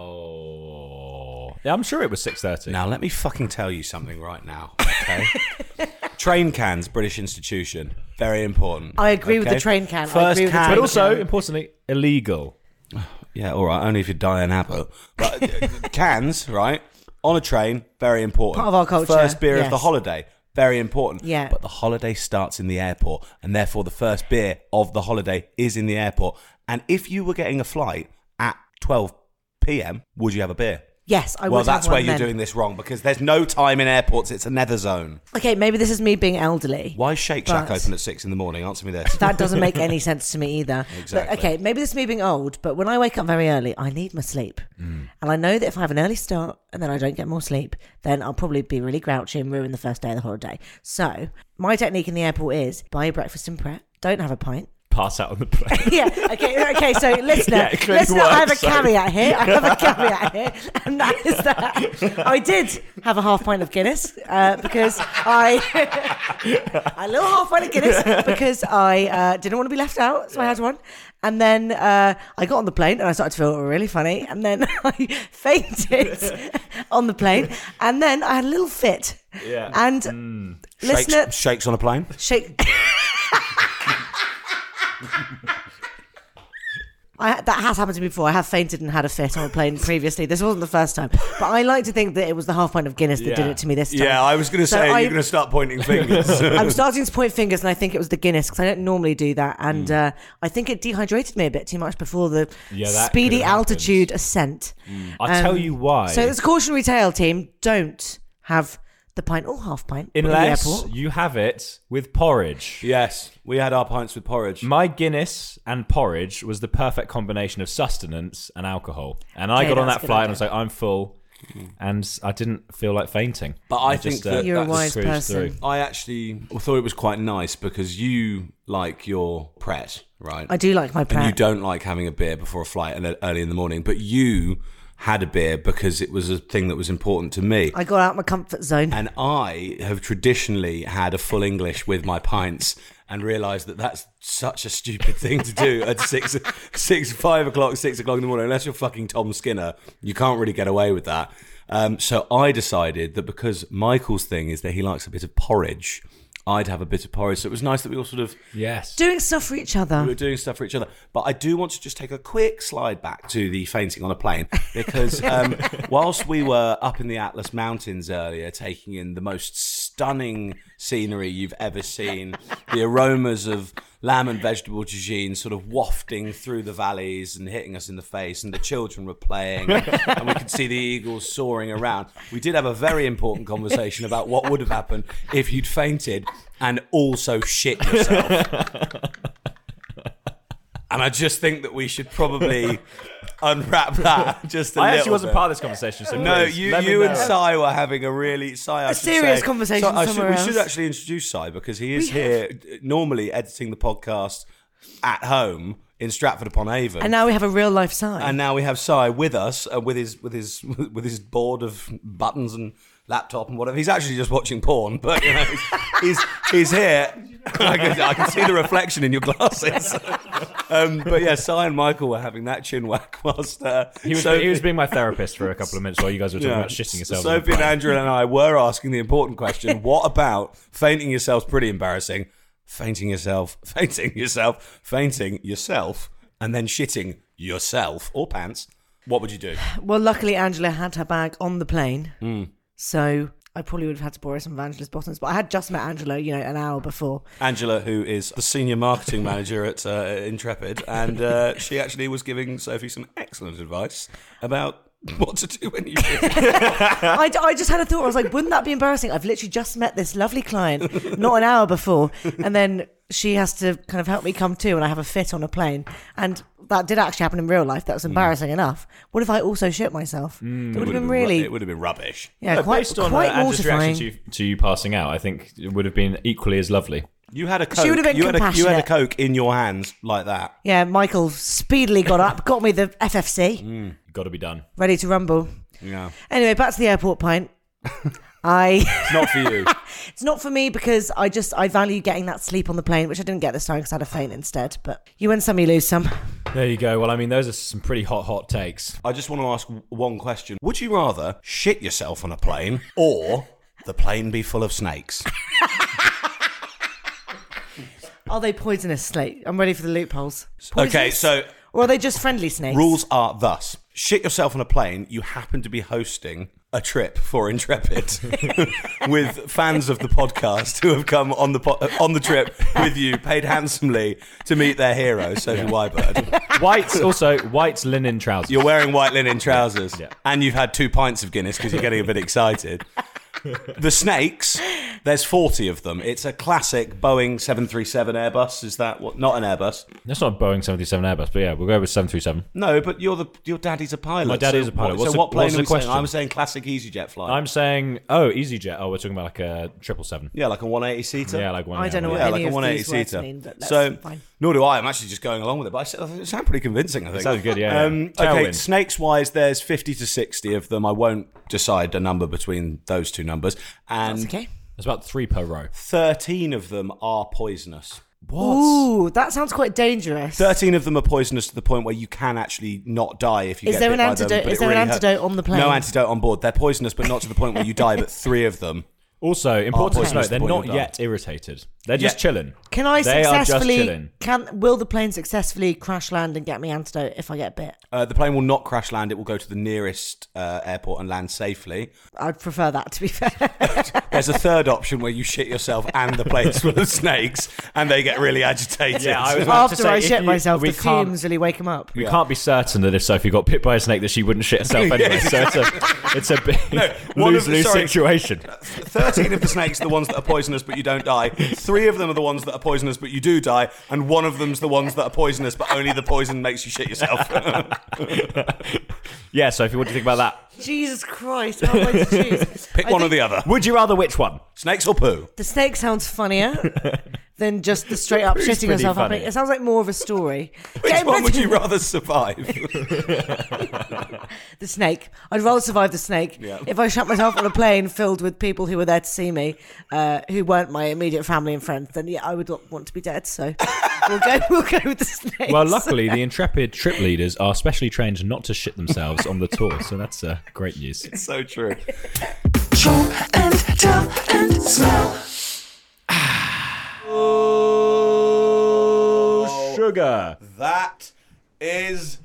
Oh... Yeah, I'm sure it was 6:30. Now, let me fucking tell you something right now, okay? Train cans, British institution, very important. I agree with okay? the train can. I First agree with the can, But train also, can. importantly, illegal. Yeah, all right, only if you're Diane Abbott. But cans, right, on a train, very important. Part of our culture, First beer of yes. the holiday, very important. Yeah. But the holiday starts in the airport, and therefore the first beer of the holiday is in the airport. And if you were getting a flight at 12 p.m., would you have a beer? Yes, I Well, would that's have where one you're then. doing this wrong, because there's no time in airports. It's a nether zone. Okay, maybe this is me being elderly. Why is Shake Shack But- open at 6 in the morning? Answer me this. That doesn't make any sense to me either. Exactly. But, okay, maybe this is me being old, but when I wake up very early, I need my sleep. And I know that if I have an early start and then I don't get more sleep, then I'll probably be really grouchy and ruin the first day of the holiday. So, my technique in the airport is buy your breakfast and prep. Don't have a pint. pass out on the plane. Yeah. Okay. So, listener, Yeah, it clearly I have a works, so- caveat here. And that is that I did have a half pint of Guinness because a little half pint of Guinness because I didn't want to be left out, so I had one. And then I got on the plane and I started to feel really funny. And then I fainted on the plane. And then I had a little fit. Yeah. And listener, Shakes on a plane. shake. That has happened to me before. I have fainted and had a fit on a plane previously. This wasn't the first time. But I like to think that it was the half pint of Guinness that did it to me this time. Yeah, I was going to So say, I- you're going to start pointing fingers. I'm starting to point fingers, and I think it was the Guinness because I don't normally do that. And I think it dehydrated me a bit too much before the that speedy could have altitude ascent. I'll tell you why. So it's a cautionary tale, team. Don't have the pint or half pint in the Unless airport. you have it with porridge. Yes, we had our pints with porridge. My Guinness and porridge was the perfect combination of sustenance and alcohol. And I Okay, got on that's that a good flight and I idea. was like, I'm full. And I didn't feel like fainting. But I think that You're a that's wise cruised person. through. I actually thought it was quite nice because you like your Pret, right? I do like my And you Pret. don't like having a beer before a flight and early in the morning, but you had a beer because it was a thing that was important to me. I got out my comfort zone. And I have traditionally had a full English with my pints and realised that that's such a stupid thing to do at 5 o'clock, 6 o'clock in the morning. Unless you're fucking Tom Skinner, you can't really get away with that. So I decided that because Michael's thing is that he likes a bit of porridge, I'd have a bit of porridge. So it was nice that we all sort of Yes. Doing stuff for each we other. were doing stuff for each other. But I do want to just take a quick slide back to the fainting on a plane because whilst we were up in the Atlas Mountains earlier, taking in the most stunning scenery you've ever seen, the aromas of lamb and vegetable tagine sort of wafting through the valleys and hitting us in the face, and the children were playing, and we could see the eagles soaring around. We did have a very important conversation about what would have happened if you'd fainted and also shit yourself. And I just think that we should probably unwrap that just a I little actually wasn't bit. part of this conversation, so No, please, you let me and know. Sai were having a really a serious conversation somewhere We else. should actually introduce Sai because he is here normally editing the podcast at home in Stratford upon Avon. And now we have a real life sign. And now we have Sai with us with his board of buttons and laptop and whatever. He's actually just watching porn, but you know, he's here. I can see the reflection in your glasses. But yeah, Sai and Michael were having that chin whack whilst He was being my therapist for a couple of minutes while you guys were talking about shitting yourselves. on the Sophie and plane. Andrew and I were asking the important question: what about fainting yourself's pretty embarrassing? Fainting yourself, and then shitting yourself or pants. What would you do? Well, luckily Angela had her bag on the plane, Hmm. so I probably would have had to borrow some of Angela's bottoms. But I had just met Angela, an hour before. Angela, who is the senior marketing manager at Intrepid, and she actually was giving Sophie some excellent advice about what to do when you shit. I just had a thought. I was like, wouldn't that be embarrassing? I've literally just met this lovely client not an hour before, and then she has to kind of help me come to, and I have a fit on a plane. And that did actually happen in real life. That was embarrassing enough. What if I also shit myself? It would have been really... It would have been rubbish. Yeah, quite, Based on quite Angela's mortifying. reaction to you passing out, I think it would have been equally as lovely. You had a Coke. She would have been you had a compassionate. Coke in your hands like that. Yeah, Michael speedily got up, got me the FFC, Got to be done. ready to rumble. Yeah. Anyway, back to the airport pint. It's It's not for you. not for me because I value getting that sleep on the plane, which I didn't get this time because I had a faint instead. But you win some, you lose some. There you go. Well, I mean, those are some pretty hot takes. I just want to ask one question. Would you rather shit yourself on a plane or the plane be full of snakes? Are they poisonous snake? I'm ready for the loopholes. Okay, Poisonous? so Or are they just friendly snakes? rules are thus. Shit yourself on a plane, you happen to be hosting a trip for Intrepid with fans of the podcast who have come on the trip with you, paid handsomely to meet their hero, Sophie Wybird. White linen trousers. You're wearing white linen trousers Yeah. and you've had 2 pints of Guinness because you're getting a bit excited. The snakes, there's 40 of them. It's a classic Boeing 737 Airbus. Is that what? Not an Airbus. That's not a Boeing 737 Airbus, but yeah, we'll go with 737. No, but your daddy's a pilot. My daddy is a pilot. What plane what's are the we question? saying? I'm saying classic EasyJet flight. I'm saying, EasyJet. Oh, we're talking about like a 777. Yeah, like a 180 seater. Yeah, like one. I don't know what Yeah, any like a of 180 these words seater. mean, but that's So, fine. nor do I. I'm actually just going along with it, but it sounds pretty convincing, I think. sounds good, yeah. Okay, Tailwind. snakes-wise, there's 50 to 60 of them. I won't decide a number between those two numbers. And That's okay. There's about 3 per row. 13 of them are poisonous. Ooh, that sounds quite dangerous. 13 of them are poisonous to the point where you can actually not die if you Is get there bit an by them, antidote? but Is it there an really antidote on the plane? No antidote on board. They're poisonous, but not to the point where you die, but 3 of them. Also, important to poisonous note, to they're the not point you'll yet irritated. They're just chilling. Can I They are just successfully? chilling. Will the plane successfully crash land and get me antidote if I get bit? The plane will not crash land. It will go to the nearest airport and land safely. I'd prefer that, to be fair. There's a third option where you shit yourself and the plane's full of snakes and they get really agitated. Yeah, I was about to After say, I if shit you- myself, we the can't- fumes really wake him up. We can't be certain that if Sophie got bit by a snake that she wouldn't shit herself anyway. So it's a big lose-lose situation. 13 of the snakes are the ones that are poisonous but you don't die. 3 of them are the ones that are poisonous but you do die. And 1 of them's the ones that are poisonous but only the poison makes you shit yourself. Yeah, Sophie, what do you think about that? Jesus Christ, how am I to choose? Pick one or the other. Would you rather which one? Snakes or poo? The snake sounds funnier than just the straight up Poo's shitting pretty yourself funny. happening. It sounds like more of a story. Which one would you rather survive? The snake. I'd rather survive the snake. Yeah. If I shut myself on a plane filled with people who were there to see me, who weren't my immediate family and friends, then yeah, I would want to be dead. So we'll go with the snake. Well, luckily, the intrepid trip leaders are specially trained not to shit themselves on the tour, so that's great news. So true. Show and tell and smell. Oh, sugar! That is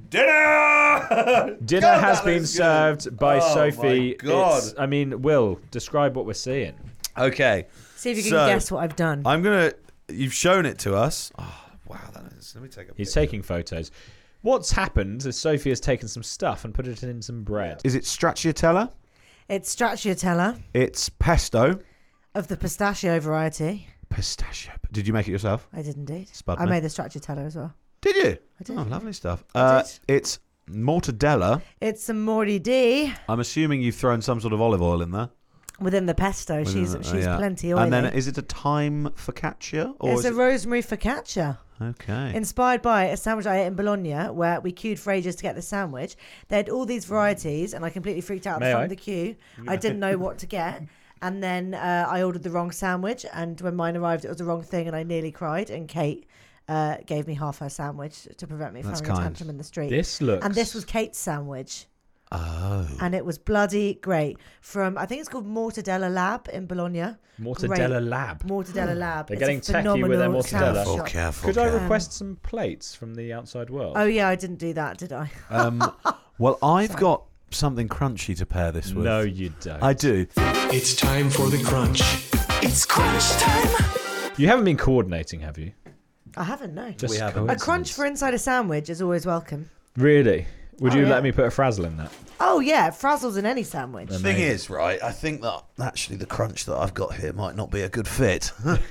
dinner! Dinner God, has that been looks good. served by Oh, Sophie. my God. Will, describe what we're seeing. Okay. See if you can So, guess what I've done. You've shown it to us. Oh, wow, that is. Let me take a He's picture. taking photos. What's happened is Sophie has taken some stuff and put it in some bread. Is it stracciatella? It's stracciatella It's pesto. of the pistachio variety. Pistachio. Did you make it yourself? I did indeed. Spud I me. made the stracciatella as well. Did you? I did. Oh, lovely stuff. I did. It's mortadella. It's some Morty D I'm assuming you've thrown some sort of olive oil in there. within the pesto. She's Yeah. plenty oily. And then is it a thyme focaccia? Or It's is a it... rosemary focaccia. Okay. Inspired by a sandwich I ate in Bologna, where we queued for ages to get the sandwich. They had all these varieties, and I completely freaked out at the May front I? of the queue. I didn't know what to get. And then I ordered the wrong sandwich, and when mine arrived, it was the wrong thing, and I nearly cried. And Kate gave me half her sandwich to prevent me from That's having a kind. tantrum in the street. This looks... And this was Kate's sandwich. Oh. And it was bloody great. From, I think it's called Mortadella Lab in Bologna. Mortadella Great. Lab. Mortadella Lab. They're It's getting a techie with their phenomenal mortadella. sandwich shop. Careful. Could I careful. request some plates from the outside world? Oh, yeah, I didn't do that, did I? Well, I've got something crunchy to pair this with. No, you don't. I do. It's time for the crunch. It's crunch time. You haven't been coordinating, have you? I haven't, no. Just We haven't. A crunch for inside a sandwich is always welcome. Really? Would Oh, you yeah. let me put a frazzle in that? Oh, yeah, frazzles in any sandwich. The thing is, right, I think that actually the crunch that I've got here might not be a good fit.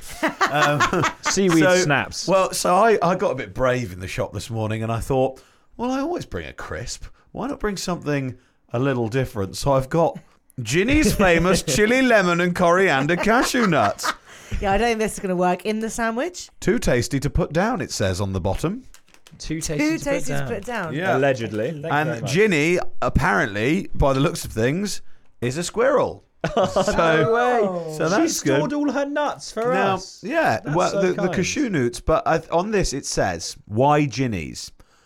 Seaweed snaps. Well, so I got a bit brave in the shop this morning and I thought, well, I always bring a crisp. Why not bring something a little different? So I've got Ginny's famous chili, lemon and coriander cashew nuts. Yeah, I don't think this is going to work in the sandwich. Too tasty to put down, it says on the bottom. Two Two tastes tastes to put down. Yeah. Allegedly. Thank you very And much. Ginny, apparently, by the looks of things, is a squirrel. No so she that's stored good. all her nuts for Now, us. yeah, That's well, so the kind. cashew nuts, but on this it says, why Ginny's? ...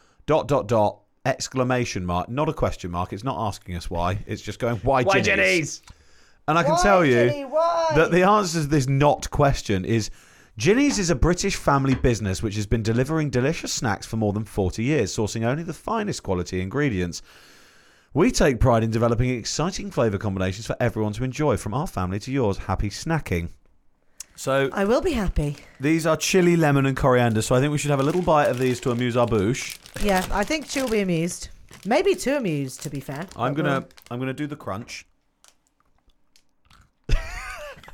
exclamation mark, not a question mark. It's not asking us why. It's just going, why Ginny's? And I can tell you Ginny, why? that the answer to this not question is, Ginny's is a British family business which has been delivering delicious snacks for more than 40 years, sourcing only the finest quality ingredients. We take pride in developing exciting flavour combinations for everyone to enjoy, from our family to yours. Happy snacking. So I will be happy. these are chili, lemon and coriander, so I think we should have a little bite of these to amuse our bouche. Yeah, I think she'll be amused. Maybe too amused, to be fair. I'm But gonna do the crunch.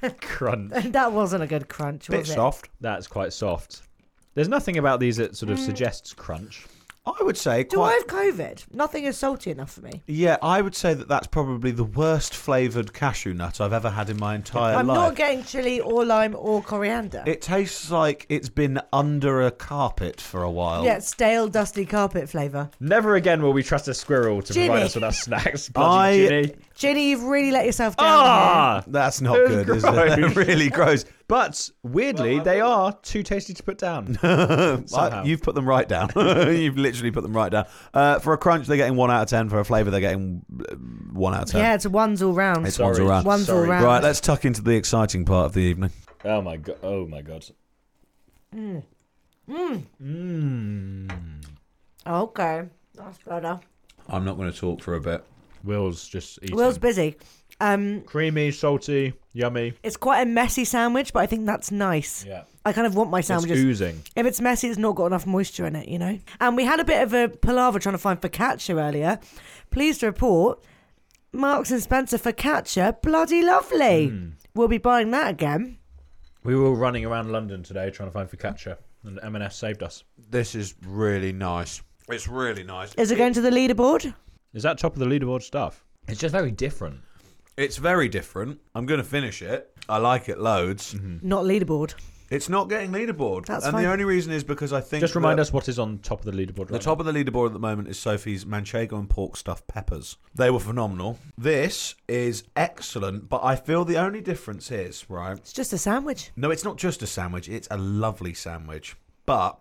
Crunch. That wasn't a good crunch, was Bit it? soft. That's quite soft. There's nothing about these that sort of suggests crunch. I would say Do I have COVID? Nothing is salty enough for me. Yeah, I would say that's probably the worst flavoured cashew nut I've ever had in my entire I'm life. not getting chili or lime or coriander. It tastes like it's been under a carpet for a while. Yeah, stale, dusty carpet flavour. Never again will we trust a squirrel to Ginny. provide us with our snacks. Bloody Ginny. Ginny, you've really let yourself down Ah! That's not It's good, is gross. it? Really gross. But weirdly, they are too tasty to put down. Somehow. You've put them right down. You've literally put them right down. For a crunch, they're getting 1 out of 10. For a flavour, they're getting 1 out of 10. Yeah, it's ones all round. It's ones all round. Ones all round. Right, let's tuck into the exciting part of the evening. Oh my god! Oh my god! Okay, that's better. I'm not going to talk for a bit. Will's just eating. Will's busy. Creamy, salty, yummy. It's quite a messy sandwich, but I think that's nice. Yeah. I kind of want my It's sandwiches. oozing. If it's messy, it's not got enough moisture in it, you know? And we had a bit of a palaver trying to find focaccia earlier. Pleased to report, Marks and Spencer focaccia, bloody lovely. We'll be buying that again. We were running around London today trying to find focaccia, and M&S saved us. This is really nice. It's really nice. Is it going to the leaderboard? Is that top of the leaderboard stuff? It's just very different. It's very different. I'm going to finish it. I like it loads. Not leaderboard. It's not getting leaderboard. That's and fine. the only reason is because I think Just remind that us what is on top of the leaderboard. the top of the leaderboard at the moment is Sophie's manchego and pork stuffed peppers. They were phenomenal. This is excellent, but I feel the only difference is, right? It's just a sandwich. No, it's not just a sandwich. It's a lovely sandwich. But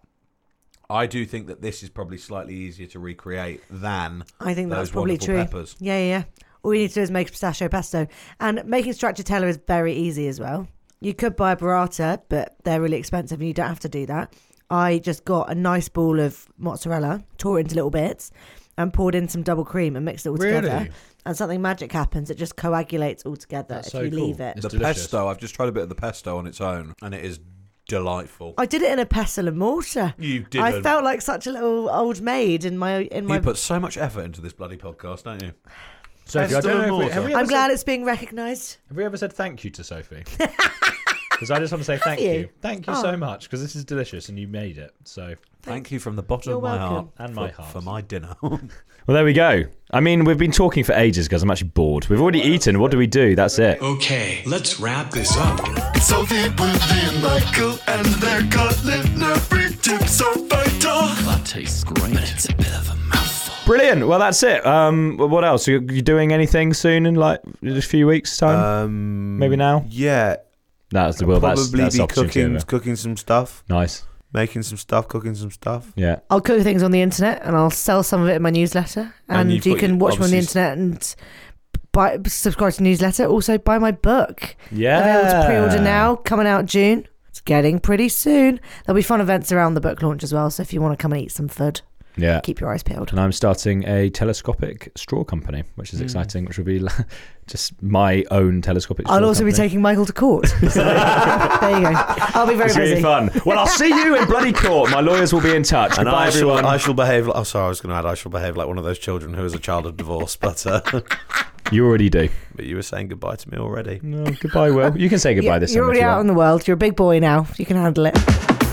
I do think that this is probably slightly easier to recreate than I think that's those probably wonderful true. peppers. Yeah. All you need to do is make pistachio pesto. And making stracciatella is very easy as well. You could buy a burrata, but they're really expensive and you don't have to do that. I just got a nice ball of mozzarella, tore it into little bits, and poured in some double cream and mixed it all together. Really? And something magic happens. It just coagulates all together That's if so you cool. leave it. It's The delicious. pesto, I've just tried a bit of the pesto on its own, and it is delightful. I did it in a pestle and mortar. You didn't. I felt like such a little old maid in my. You put so much effort into this bloody podcast, don't you? Sophie, I Pesto don't and know if we, mortar. have we I'm ever glad said, it's being recognised. have we ever said thank you to Sophie? Because I just want to say thank you? you. Thank you Oh. so much, because this is delicious and you made it. So, Thank you from the bottom You're of my welcome. heart. And for, my heart. For my dinner. well, there we go. I mean, we've been talking for ages, guys. I'm actually bored. We've already eaten. What do we do? That's it. Okay, let's wrap this up. Sophie, Willie, and Michael, and their culinary tips so vital. That tastes great. But it's a bit of a mouthful. Brilliant. Well, that's it. What else? Are you doing anything soon in like a few weeks' time? Maybe now? Yeah. That's Probably that's be opportunity over. cooking some stuff, Nice. making some stuff, cooking some stuff. Yeah. I'll cook things on the internet and I'll sell some of it in my newsletter. And And you've you got can your- watch me on the obviously- internet and subscribe to the newsletter. Also, buy my book. Yeah. Available to pre-order now, coming out June. It's getting pretty soon. There'll be fun events around the book launch as well. So if you want to come and eat some food, Yeah. keep your eyes peeled. And I'm starting a telescopic straw company, which is exciting, which will be just my own telescopic straw I'll also be company. taking Michael to court. So, there you go. I'll be very It's busy. really fun. Well, I'll see you in bloody court. My lawyers will be in touch. And Goodbye, everyone. I shall behave. Oh, sorry, I was going to add. I shall behave like one of those children who is a child of divorce. But You already do. but you were saying goodbye to me already. No, goodbye, Will. You can say goodbye this You're time if already you out want. in the world. You're a big boy now. You can handle it.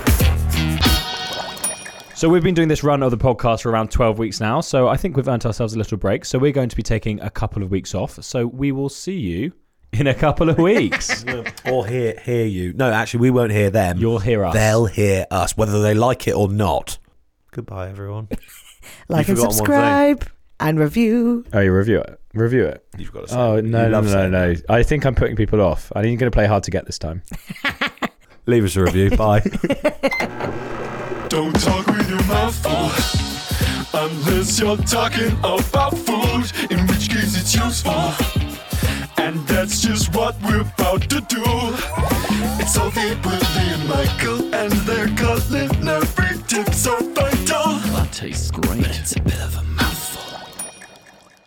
So we've been doing this run of the podcast for around 12 weeks now. So I think we've earned ourselves a little break. So we're going to be taking a couple of weeks off. So we will see you in a couple of weeks. Or hear you. No, actually, we won't hear them. You'll hear us. They'll hear us, whether they like it or not. Goodbye, everyone. Like and forgotten one subscribe and review. Oh, you review it. Review it. You've got to say. Oh, You no. love saying that. I think I'm putting people off. I'm going to play hard to get this time. Leave us a review. Bye. Don't talk with your mouth full unless you're talking about food, in which case it's useful. And that's just what we're about to do. It's Sophie, Willie, and Michael, and their